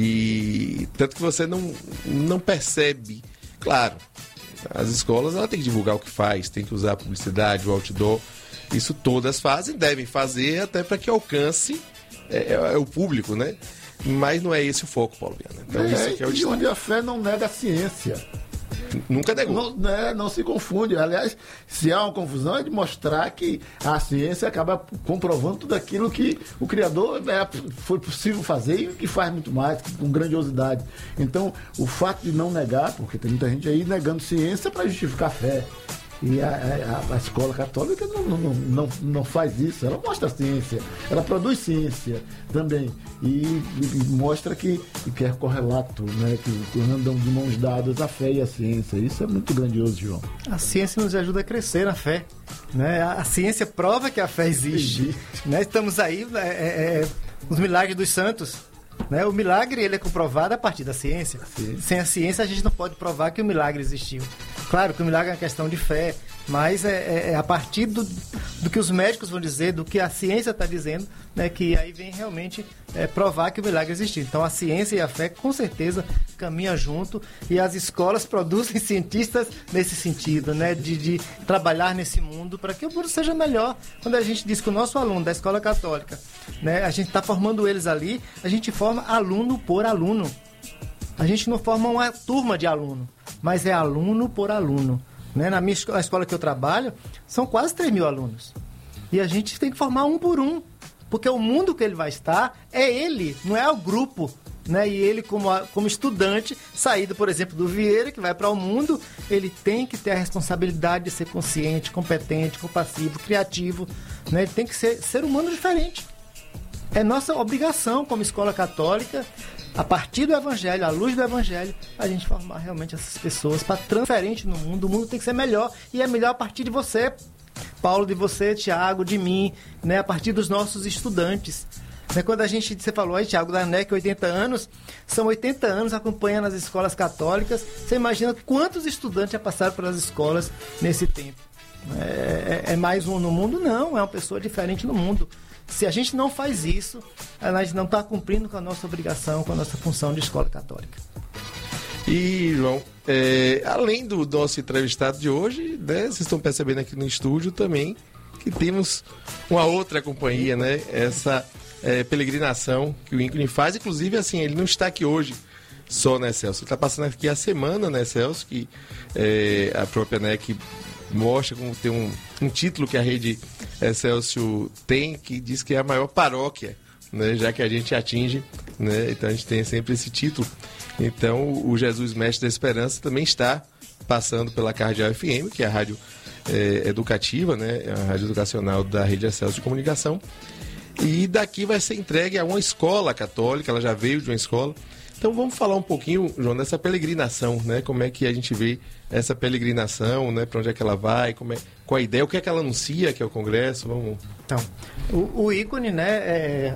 E tanto que você não, não percebe, claro, as escolas ela tem que divulgar o que faz, tem que usar a publicidade, o outdoor. Isso todas fazem, devem fazer até para que alcance é, é, o público, né? Mas não é esse o foco, Paulo Viana. Então, é, isso aqui é o e onde a fé não nega a ciência. Nunca negou. Não, né, não se confunde. Aliás, se há uma confusão é de mostrar que a ciência acaba comprovando tudo aquilo que o Criador é, foi possível fazer e que faz muito mais, com grandiosidade. Então, o fato de não negar, porque tem muita gente aí negando ciência para justificar a fé. E a, a, a escola católica não, não, não, não faz isso, ela mostra a ciência, ela produz ciência também e, e mostra que, que é correlato, né, que andam de mãos dadas a fé e a ciência. Isso é muito grandioso, João. A ciência nos ajuda a crescer na fé, né? A, a ciência prova que a fé existe, existe. Né? Estamos aí, é, é, os milagres dos santos. Né? O milagre ele é comprovado a partir da ciência. Sim. Sem a ciência a gente não pode provar que o milagre existiu. Claro que o milagre é uma questão de fé, mas é, é a partir do, do que os médicos vão dizer, do que a ciência está dizendo, né, que aí vem realmente é, provar que o milagre existiu. Então a ciência e a fé com certeza caminham junto e as escolas produzem cientistas nesse sentido, né, de, de trabalhar nesse mundo para que o mundo seja melhor. Quando a gente diz que o nosso aluno da escola católica, né, a gente está formando eles ali, a gente forma aluno por aluno. A gente não forma uma turma de aluno, mas é aluno por aluno. Né? Na minha escola, a escola que eu trabalho, são quase três mil alunos. E a gente tem que formar um por um, porque o mundo que ele vai estar é ele, não é o grupo. Né? E ele, como, como estudante, saído, por exemplo, do Vieira, que vai para o mundo, ele tem que ter a responsabilidade de ser consciente, competente, compassivo, criativo. Né? Ele tem que ser ser humano diferente. É nossa obrigação, como escola católica, a partir do Evangelho, à luz do Evangelho, a gente formar realmente essas pessoas para transferente no mundo. O mundo tem que ser melhor, e é melhor a partir de você, Paulo, de você, Tiago, de mim, né? A partir dos nossos estudantes. Né? Quando a gente, você falou aí, Tiago, da ANEC, oitenta anos, são oitenta anos acompanhando as escolas católicas. Você imagina quantos estudantes já passaram pelas escolas nesse tempo? É, é, é mais um no mundo? Não, é uma pessoa diferente no mundo. Se a gente não faz isso, a gente não está cumprindo com a nossa obrigação, com a nossa função de escola católica. E, João, é, além do nosso entrevistado de hoje, né, vocês estão percebendo aqui no estúdio também que temos uma outra companhia, né? Essa é, peregrinação que o Ícone faz. Inclusive, assim, ele não está aqui hoje só, né, Celso? Ele está passando aqui a semana, né, Celso? Que é, a própria N E C mostra como tem um, um título que a rede Excelsior tem, que diz que é a maior paróquia, né? Já que a gente atinge, né? Então a gente tem sempre esse título. Então o Jesus Mestre da Esperança também está passando pela Cardeal F M, que é a rádio é, educativa, né? A rádio educacional da rede Excelsior de Comunicação. E daqui vai ser entregue a uma escola católica, ela já veio de uma escola. Então vamos falar um pouquinho, João, dessa peregrinação, né? Como é que a gente vê essa peregrinação, né? Para onde é que ela vai, como é, qual a ideia, o que é que ela anuncia, que é o Congresso, vamos... Então, o, o ícone, né? É,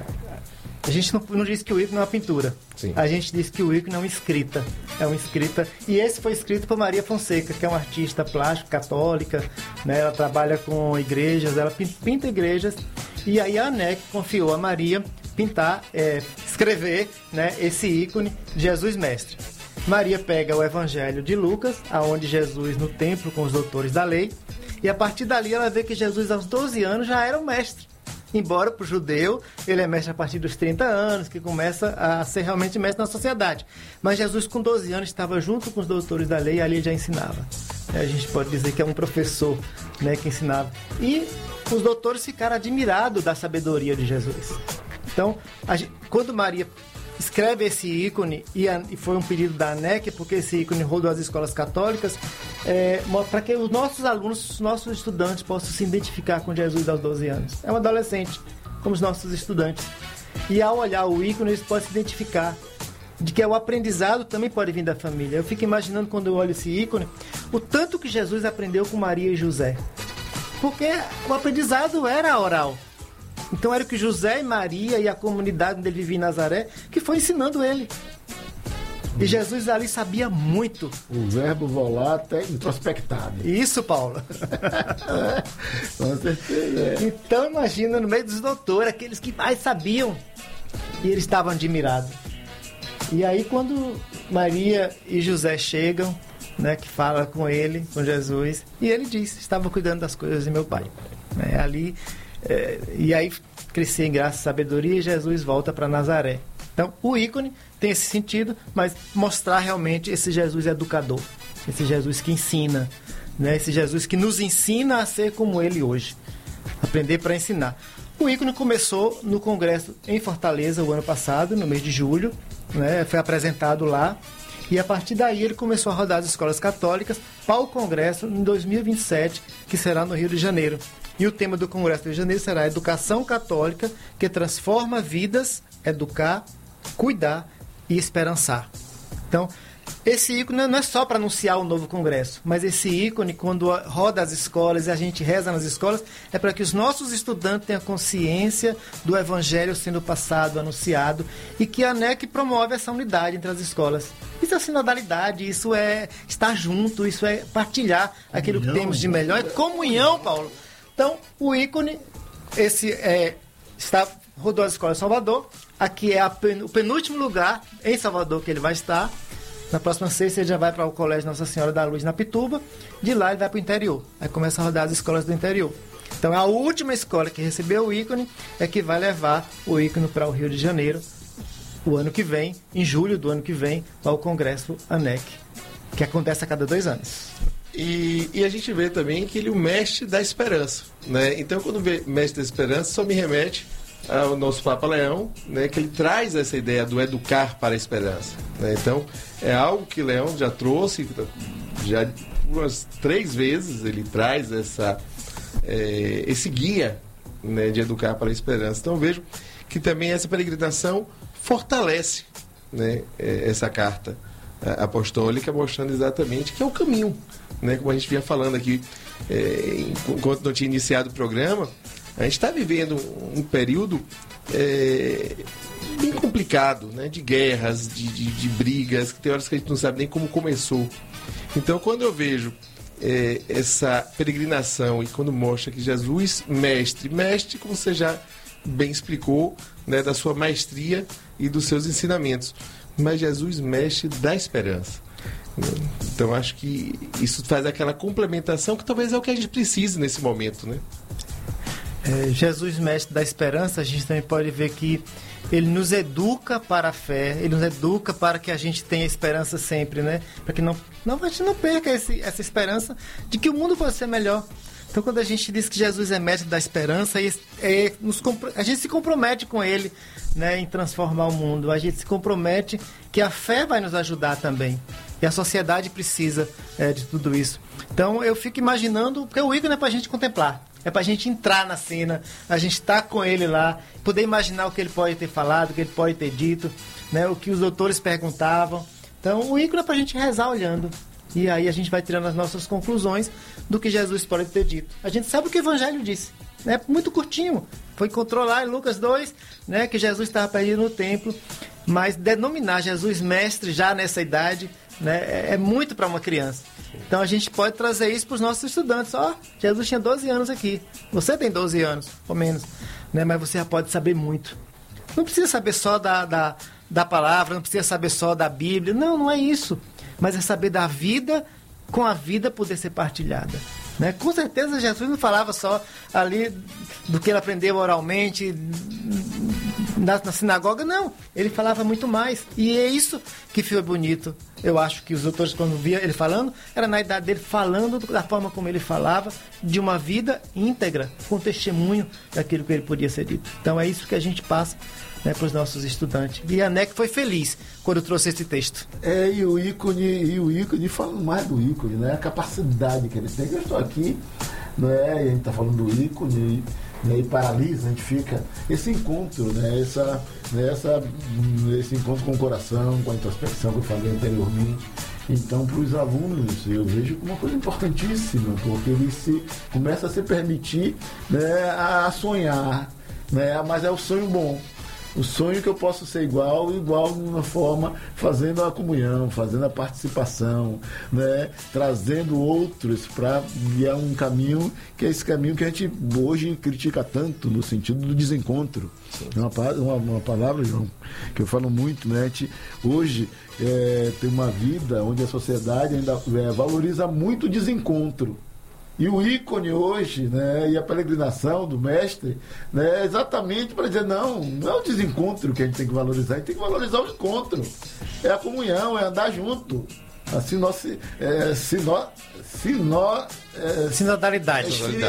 a gente não, não diz que o ícone é uma pintura. Sim. A gente diz que o ícone é uma escrita. É uma escrita. E esse foi escrito por Maria Fonseca, que é uma artista plástica, católica, né? Ela trabalha com igrejas, ela pinta igrejas. E aí a ANEC confiou a Maria pintar, é, escrever, né, esse ícone de Jesus Mestre. Maria pega o Evangelho de Lucas, aonde Jesus no templo com os doutores da lei, e a partir dali ela vê que Jesus aos doze anos já era um mestre. Embora para o judeu ele é mestre a partir dos trinta anos, que começa a ser realmente mestre na sociedade. Mas Jesus com doze anos estava junto com os doutores da lei e ali ele já ensinava. A gente pode dizer que é um professor, né, que ensinava. E os doutores ficaram admirados da sabedoria de Jesus. Então, a gente, quando Maria escreve esse ícone, e, a, e foi um pedido da ANEC, porque esse ícone rodou as escolas católicas, é, para que os nossos alunos, os nossos estudantes possam se identificar com Jesus aos doze anos. É um adolescente, como os nossos estudantes. E ao olhar o ícone, eles podem se identificar de que o aprendizado também pode vir da família. Eu fico imaginando, quando eu olho esse ícone, o tanto que Jesus aprendeu com Maria e José. Porque o aprendizado era oral. Então era o que José e Maria e a comunidade onde ele vivia em Nazaré que foi ensinando ele. E Jesus ali sabia muito. O verbo volátil é introspectado. Isso, Paulo. Com certeza. É. Então imagina, no meio dos doutores, aqueles que mais sabiam. E eles estavam admirados. E aí quando Maria e José chegam, né, que fala com ele, com Jesus, e ele diz, estava cuidando das coisas de meu pai. É, ali... É, e aí crescer em graça e sabedoria, e Jesus volta para Nazaré. Então o ícone tem esse sentido, mas mostrar realmente esse Jesus educador, esse Jesus que ensina, né? Esse Jesus que nos ensina a ser como ele hoje, aprender para ensinar. O ícone começou no congresso em Fortaleza o ano passado, no mês de julho, né? Foi apresentado lá, e a partir daí ele começou a rodar as escolas católicas para o congresso em dois mil e vinte e sete, que será no Rio de Janeiro. E o tema do Congresso do Rio de Janeiro será Educação Católica que transforma vidas, educar, cuidar e esperançar. Então, esse ícone não é só para anunciar o novo Congresso, mas esse ícone, quando roda as escolas e a gente reza nas escolas, é para que os nossos estudantes tenham consciência do Evangelho sendo passado, anunciado, e que a ANEC promove essa unidade entre as escolas. Isso é sinodalidade, isso é estar junto, isso é partilhar aquilo que temos de melhor, é comunhão, Paulo. Então, o ícone, esse é, está, rodou as escolas em Salvador. Aqui é a pen, o penúltimo lugar em Salvador que ele vai estar. Na próxima sexta ele já vai para o Colégio Nossa Senhora da Luz, na Pituba. De lá ele vai para o interior. Aí começa a rodar as escolas do interior. Então, a última escola que recebeu o ícone é que vai levar o ícone para o Rio de Janeiro o ano que vem, em julho do ano que vem, para o Congresso ANEC, que acontece a cada dois anos. E, e a gente vê também que ele é o mestre da esperança, né? Então, quando vê mestre da esperança, só me remete ao nosso Papa Leão, né? Que ele traz essa ideia do educar para a esperança, né? Então, é algo que Leão já trouxe, já umas três vezes ele traz essa, é, esse guia, né, de educar para a esperança. Então, eu vejo que também essa peregrinação fortalece, né, essa carta apostólica, mostrando exatamente que é o caminho, né? Como a gente vinha falando aqui, é, enquanto não tinha iniciado o programa, a gente está vivendo um período é, bem complicado, né? De guerras, de, de, de brigas, que tem horas que a gente não sabe nem como começou. Então, quando eu vejo é, essa peregrinação e quando mostra que Jesus, mestre, mestre, como você já bem explicou, né, da sua maestria e dos seus ensinamentos, mas Jesus, mestre da esperança. Então acho que isso faz aquela complementação que talvez é o que a gente precise nesse momento, né? É, Jesus, mestre da esperança, a gente também pode ver que ele nos educa para a fé, ele nos educa para que a gente tenha esperança sempre, né? Para que não, não, a gente não perca esse, essa esperança de que o mundo pode ser melhor. Então, quando a gente diz que Jesus é mestre da esperança, é, é, nos, a gente se compromete com ele, né, em transformar o mundo. A gente se compromete que a fé vai nos ajudar também. E a sociedade precisa é, de tudo isso. Então, eu fico imaginando, porque o ícone é para a gente contemplar. É para a gente entrar na cena, a gente estar tá com ele lá, poder imaginar o que ele pode ter falado, o que ele pode ter dito, né, o que os doutores perguntavam. Então, o ícone é para a gente rezar olhando. E aí a gente vai tirando as nossas conclusões do que Jesus pode ter dito. A gente sabe o que o Evangelho disse. Né? Muito curtinho. Foi controlar em Lucas dois, né, que Jesus estava perdido no templo. Mas denominar Jesus mestre já nessa idade, né, é muito para uma criança. Então a gente pode trazer isso para os nossos estudantes. Ó, oh, Jesus tinha doze anos aqui. Você tem doze anos, ou menos. Né, mas você já pode saber muito. Não precisa saber só da, da, da palavra, não precisa saber só da Bíblia. Não, não é isso. Mas é saber da vida, com a vida poder ser partilhada. Né? Com certeza Jesus não falava só ali do que ele aprendeu oralmente na, na sinagoga, não. Ele falava muito mais. E é isso que foi bonito. Eu acho que os autores, quando via ele falando, era na idade dele falando da forma como ele falava, de uma vida íntegra, com testemunho daquilo que ele podia ser dito. Então é isso que a gente passa, né, para os nossos estudantes. E a N E C foi feliz quando trouxe esse texto. É, e o ícone, e o ícone, falando mais do ícone, né, a capacidade que ele tem. Eu estou aqui, né, e a gente está falando do ícone, né, e paralisa, a gente fica. Esse encontro, né, essa, né, essa, esse encontro com o coração, com a introspecção que eu falei anteriormente. Então, para os alunos, eu vejo como uma coisa importantíssima, porque ele se, começa a se permitir, né, a sonhar, né, mas é o sonho bom. O sonho que eu posso ser igual, igual de uma forma, fazendo a comunhão, fazendo a participação, né? Trazendo outros para guiar um caminho, que é esse caminho que a gente hoje critica tanto, no sentido do desencontro. É uma, uma, uma palavra, João, que eu falo muito, né? A gente, hoje é, tem uma vida onde a sociedade ainda é, valoriza muito o desencontro. E o ícone hoje, né, e a peregrinação do mestre, né, é exatamente para dizer, não, não é o desencontro que a gente tem que valorizar, a gente tem que valorizar o encontro. É a comunhão, é andar junto. Assim nós se, é, se nós, se nós é, sinodalidade.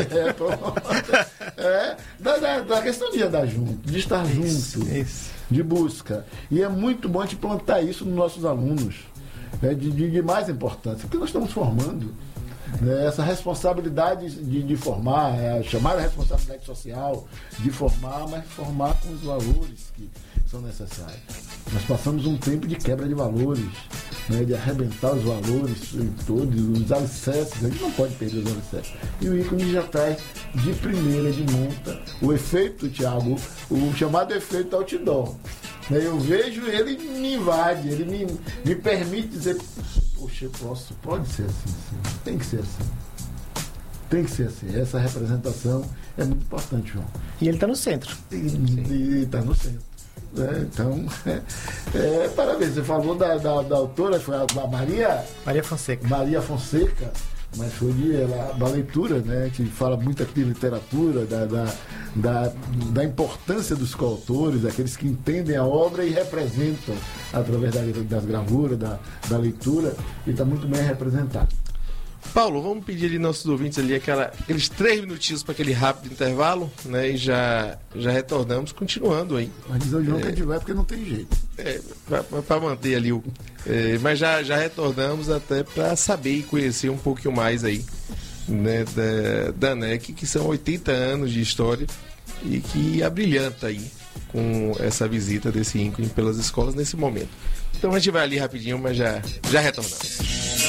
É, é da, da, da questão de andar junto, de estar isso, junto, isso. de busca. E é muito bom a gente plantar isso nos nossos alunos, né, de, de, de mais importância, porque nós estamos formando. Essa responsabilidade de, de formar, é a chamada responsabilidade social de formar, mas formar com os valores que são necessários. Nós passamos um tempo de quebra de valores, né, de arrebentar os valores em todos, os alicerces, a gente não pode perder os alicerces. E o ícone já traz de primeira, de monta, o efeito, Tiago, o chamado efeito outdoor. Eu vejo, ele me invade, ele me, me permite dizer, poxa, eu posso, pode ser assim, sim. Tem que ser assim. Tem que ser assim. Essa representação é muito importante, João. E ele está no centro. E está no centro. É, então, é, é, parabéns. Você falou da, da, da autora, foi a, a Maria... Maria Fonseca. Maria Fonseca. Mas foi de, ela, da leitura, né, que fala muito aqui de literatura, da, da, da, da importância dos coautores, daqueles que entendem a obra e representam através da, das gravuras, da, da leitura, e está muito bem representado. Paulo, vamos pedir ali nossos ouvintes ali aquela, aqueles três minutinhos para aquele rápido intervalo, né? E já, já retornamos, continuando aí. Mas diz ao João que a gente vai porque não tem jeito. É, para manter ali o. É, mas já, já retornamos até para saber e conhecer um pouquinho mais aí, né, da, da N E C, que são oitenta anos de história e que abrilhanta aí com essa visita desse ícone pelas escolas nesse momento. Então a gente vai ali rapidinho, mas já, já retornamos.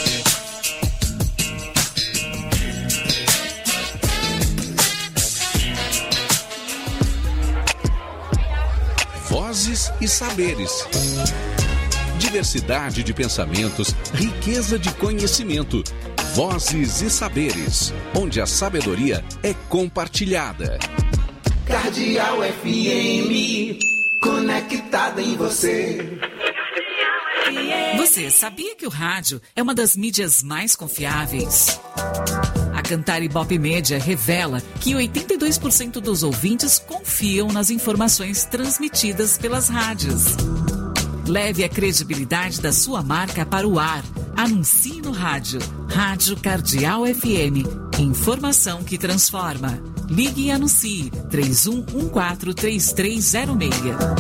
Vozes e saberes. Diversidade de pensamentos, riqueza de conhecimento. Vozes e saberes, onde a sabedoria é compartilhada. Cardeal F M, conectada em você. Você sabia que o rádio é uma das mídias mais confiáveis? A Cantar Ibope Média revela que oitenta e dois por cento dos ouvintes confiam nas informações transmitidas pelas rádios. Leve a credibilidade da sua marca para o ar. Anuncie no rádio. Rádio Cardeal F M. Informação que transforma. Ligue e anuncie. três um um quatro, três três zero seis.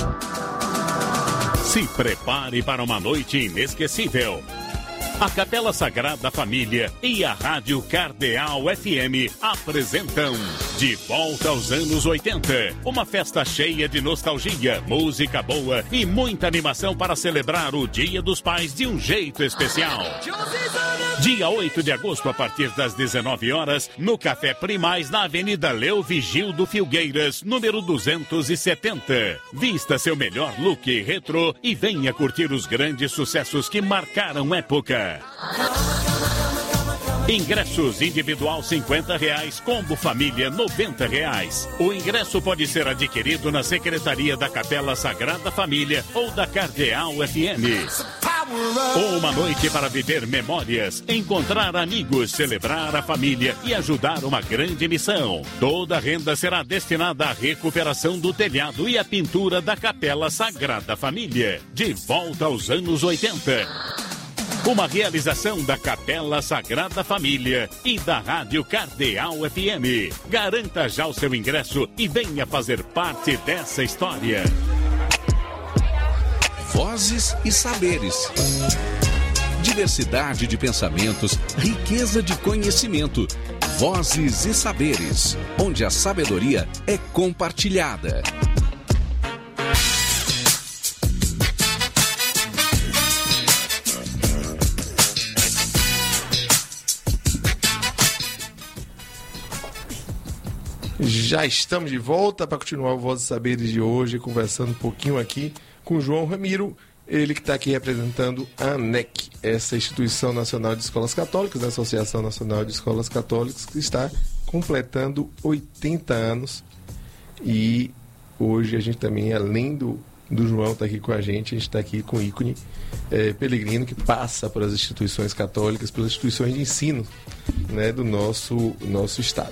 Se prepare para uma noite inesquecível. A Capela Sagrada Família e a Rádio Cardeal F M apresentam De Volta aos Anos oitenta. Uma festa cheia de nostalgia, música boa e muita animação para celebrar o Dia dos Pais de um jeito especial. Dia oito de agosto, a partir das dezenove horas, no Café Primaz, na Avenida Leo Vigildo Filgueiras, número duzentos e setenta. Vista seu melhor look retrô e venha curtir os grandes sucessos que marcaram época. Ingressos individual cinquenta reais, combo família noventa reais. O ingresso pode ser adquirido na Secretaria da Capela Sagrada Família ou da Cardeal F M. Uma noite para viver memórias, encontrar amigos, celebrar a família e ajudar uma grande missão. Toda a renda será destinada à recuperação do telhado e à pintura da Capela Sagrada Família. De volta aos anos oitenta. Uma realização da Capela Sagrada Família e da Rádio Cardeal F M. Garanta já o seu ingresso e venha fazer parte dessa história. Vozes e saberes. Diversidade de pensamentos, riqueza de conhecimento. Vozes e saberes, onde a sabedoria é compartilhada. Já estamos de volta para continuar o Vozes e Saberes de hoje, conversando um pouquinho aqui com o João Ramiro, ele que está aqui representando a ANEC, essa Instituição Nacional de Escolas Católicas, a Associação Nacional de Escolas Católicas, que está completando oitenta anos. E hoje a gente também, além do, do João estar tá aqui com a gente, a gente está aqui com o ícone é, Pelegrino, que passa pelas instituições católicas, pelas instituições de ensino, né, do nosso, nosso estado.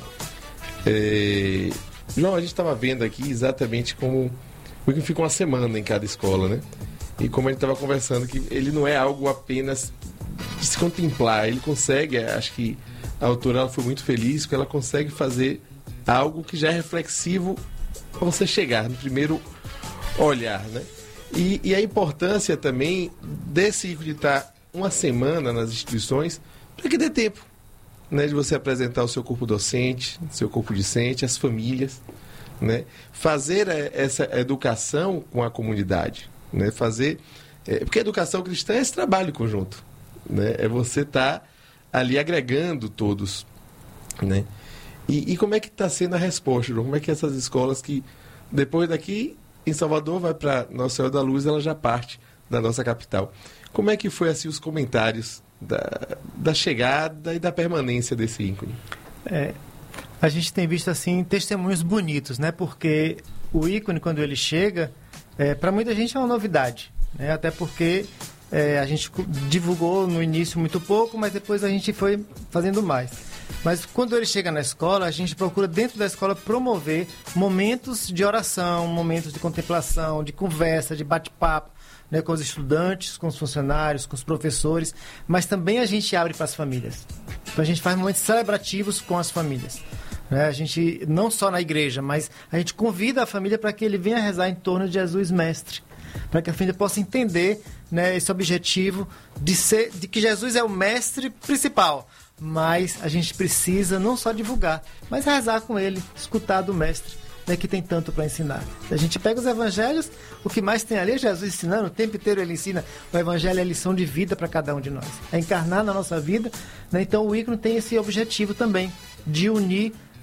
É... João, a gente estava vendo aqui exatamente como o que fica uma semana em cada escola, né? E como a gente estava conversando, que ele não é algo apenas de se contemplar, ele consegue, acho que a autora ela foi muito feliz, porque ela consegue fazer algo que já é reflexivo para você chegar no primeiro olhar, né? E, e a importância também desse ícone de estar uma semana nas instituições, para que dê tempo, né, de você apresentar o seu corpo docente, seu corpo discente, as famílias, né, fazer essa educação com a comunidade, né, fazer, é, porque a educação cristã é esse trabalho conjunto, né, é você estar tá ali agregando todos, né, e, e como é que está sendo a resposta, João? Como é que essas escolas que depois daqui em Salvador vai para Nossa Senhora da Luz, ela já parte da nossa capital, como é que foi assim os comentários Da, da chegada e da permanência desse ícone? É, a gente tem visto assim testemunhos bonitos, né? Porque o ícone, quando ele chega, é, para muita gente é uma novidade, né? Até porque é, a gente divulgou no início muito pouco, mas depois a gente foi fazendo mais. Mas quando ele chega na escola, a gente procura dentro da escola promover momentos de oração, momentos de contemplação, de conversa, de bate-papo, né, com os estudantes, com os funcionários, com os professores, mas também a gente abre para as famílias. Então a gente faz momentos celebrativos com as famílias. Né? A gente, não só na igreja, mas a gente convida a família para que ele venha rezar em torno de Jesus Mestre, para que a família possa entender, né, esse objetivo de, ser, de que Jesus é o mestre principal. Mas a gente precisa não só divulgar, mas rezar com ele, escutar do mestre, né, que tem tanto para ensinar. A gente pega os evangelhos, o que mais tem ali é Jesus ensinando, o tempo inteiro ele ensina. O evangelho é a lição de vida para cada um de nós, é encarnar na nossa vida, né? Então o ícone tem esse objetivo também, de unir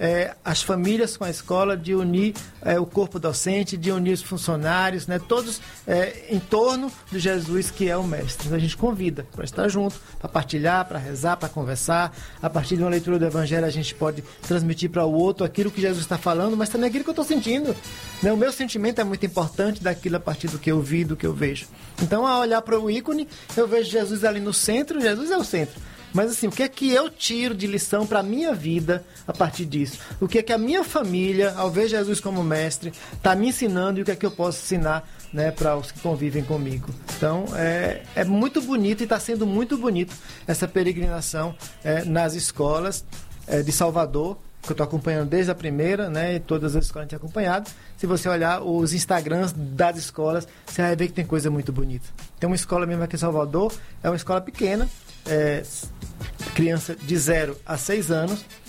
é, as famílias com a escola, de unir é, o corpo docente, de unir os funcionários, né, todos é, em torno de Jesus, que é o mestre. Então a gente convida para estar junto, para partilhar, para rezar, para conversar. A partir de uma leitura do Evangelho a gente pode transmitir para o outro aquilo que Jesus está falando, mas também aquilo que eu estou sentindo. Né? O meu sentimento é muito importante daquilo a partir do que eu vi, do que eu vejo. Então, ao olhar para o ícone, eu vejo Jesus ali no centro. Jesus é o centro. Mas assim, o que é que eu tiro de lição para a minha vida a partir disso? O que é que a minha família, ao ver Jesus como mestre, está me ensinando, e o que é que eu posso ensinar, né, para os que convivem comigo? Então, é, é muito bonito, e está sendo muito bonito essa peregrinação é, nas escolas é, de Salvador, que eu estou acompanhando desde a primeira, né, e todas as escolas que a gente tem acompanhado. Se você olhar os Instagrams das escolas, você vai ver que tem coisa muito bonita. Tem uma escola mesmo aqui em Salvador, é uma escola pequena, é, criança de zero a seis anos,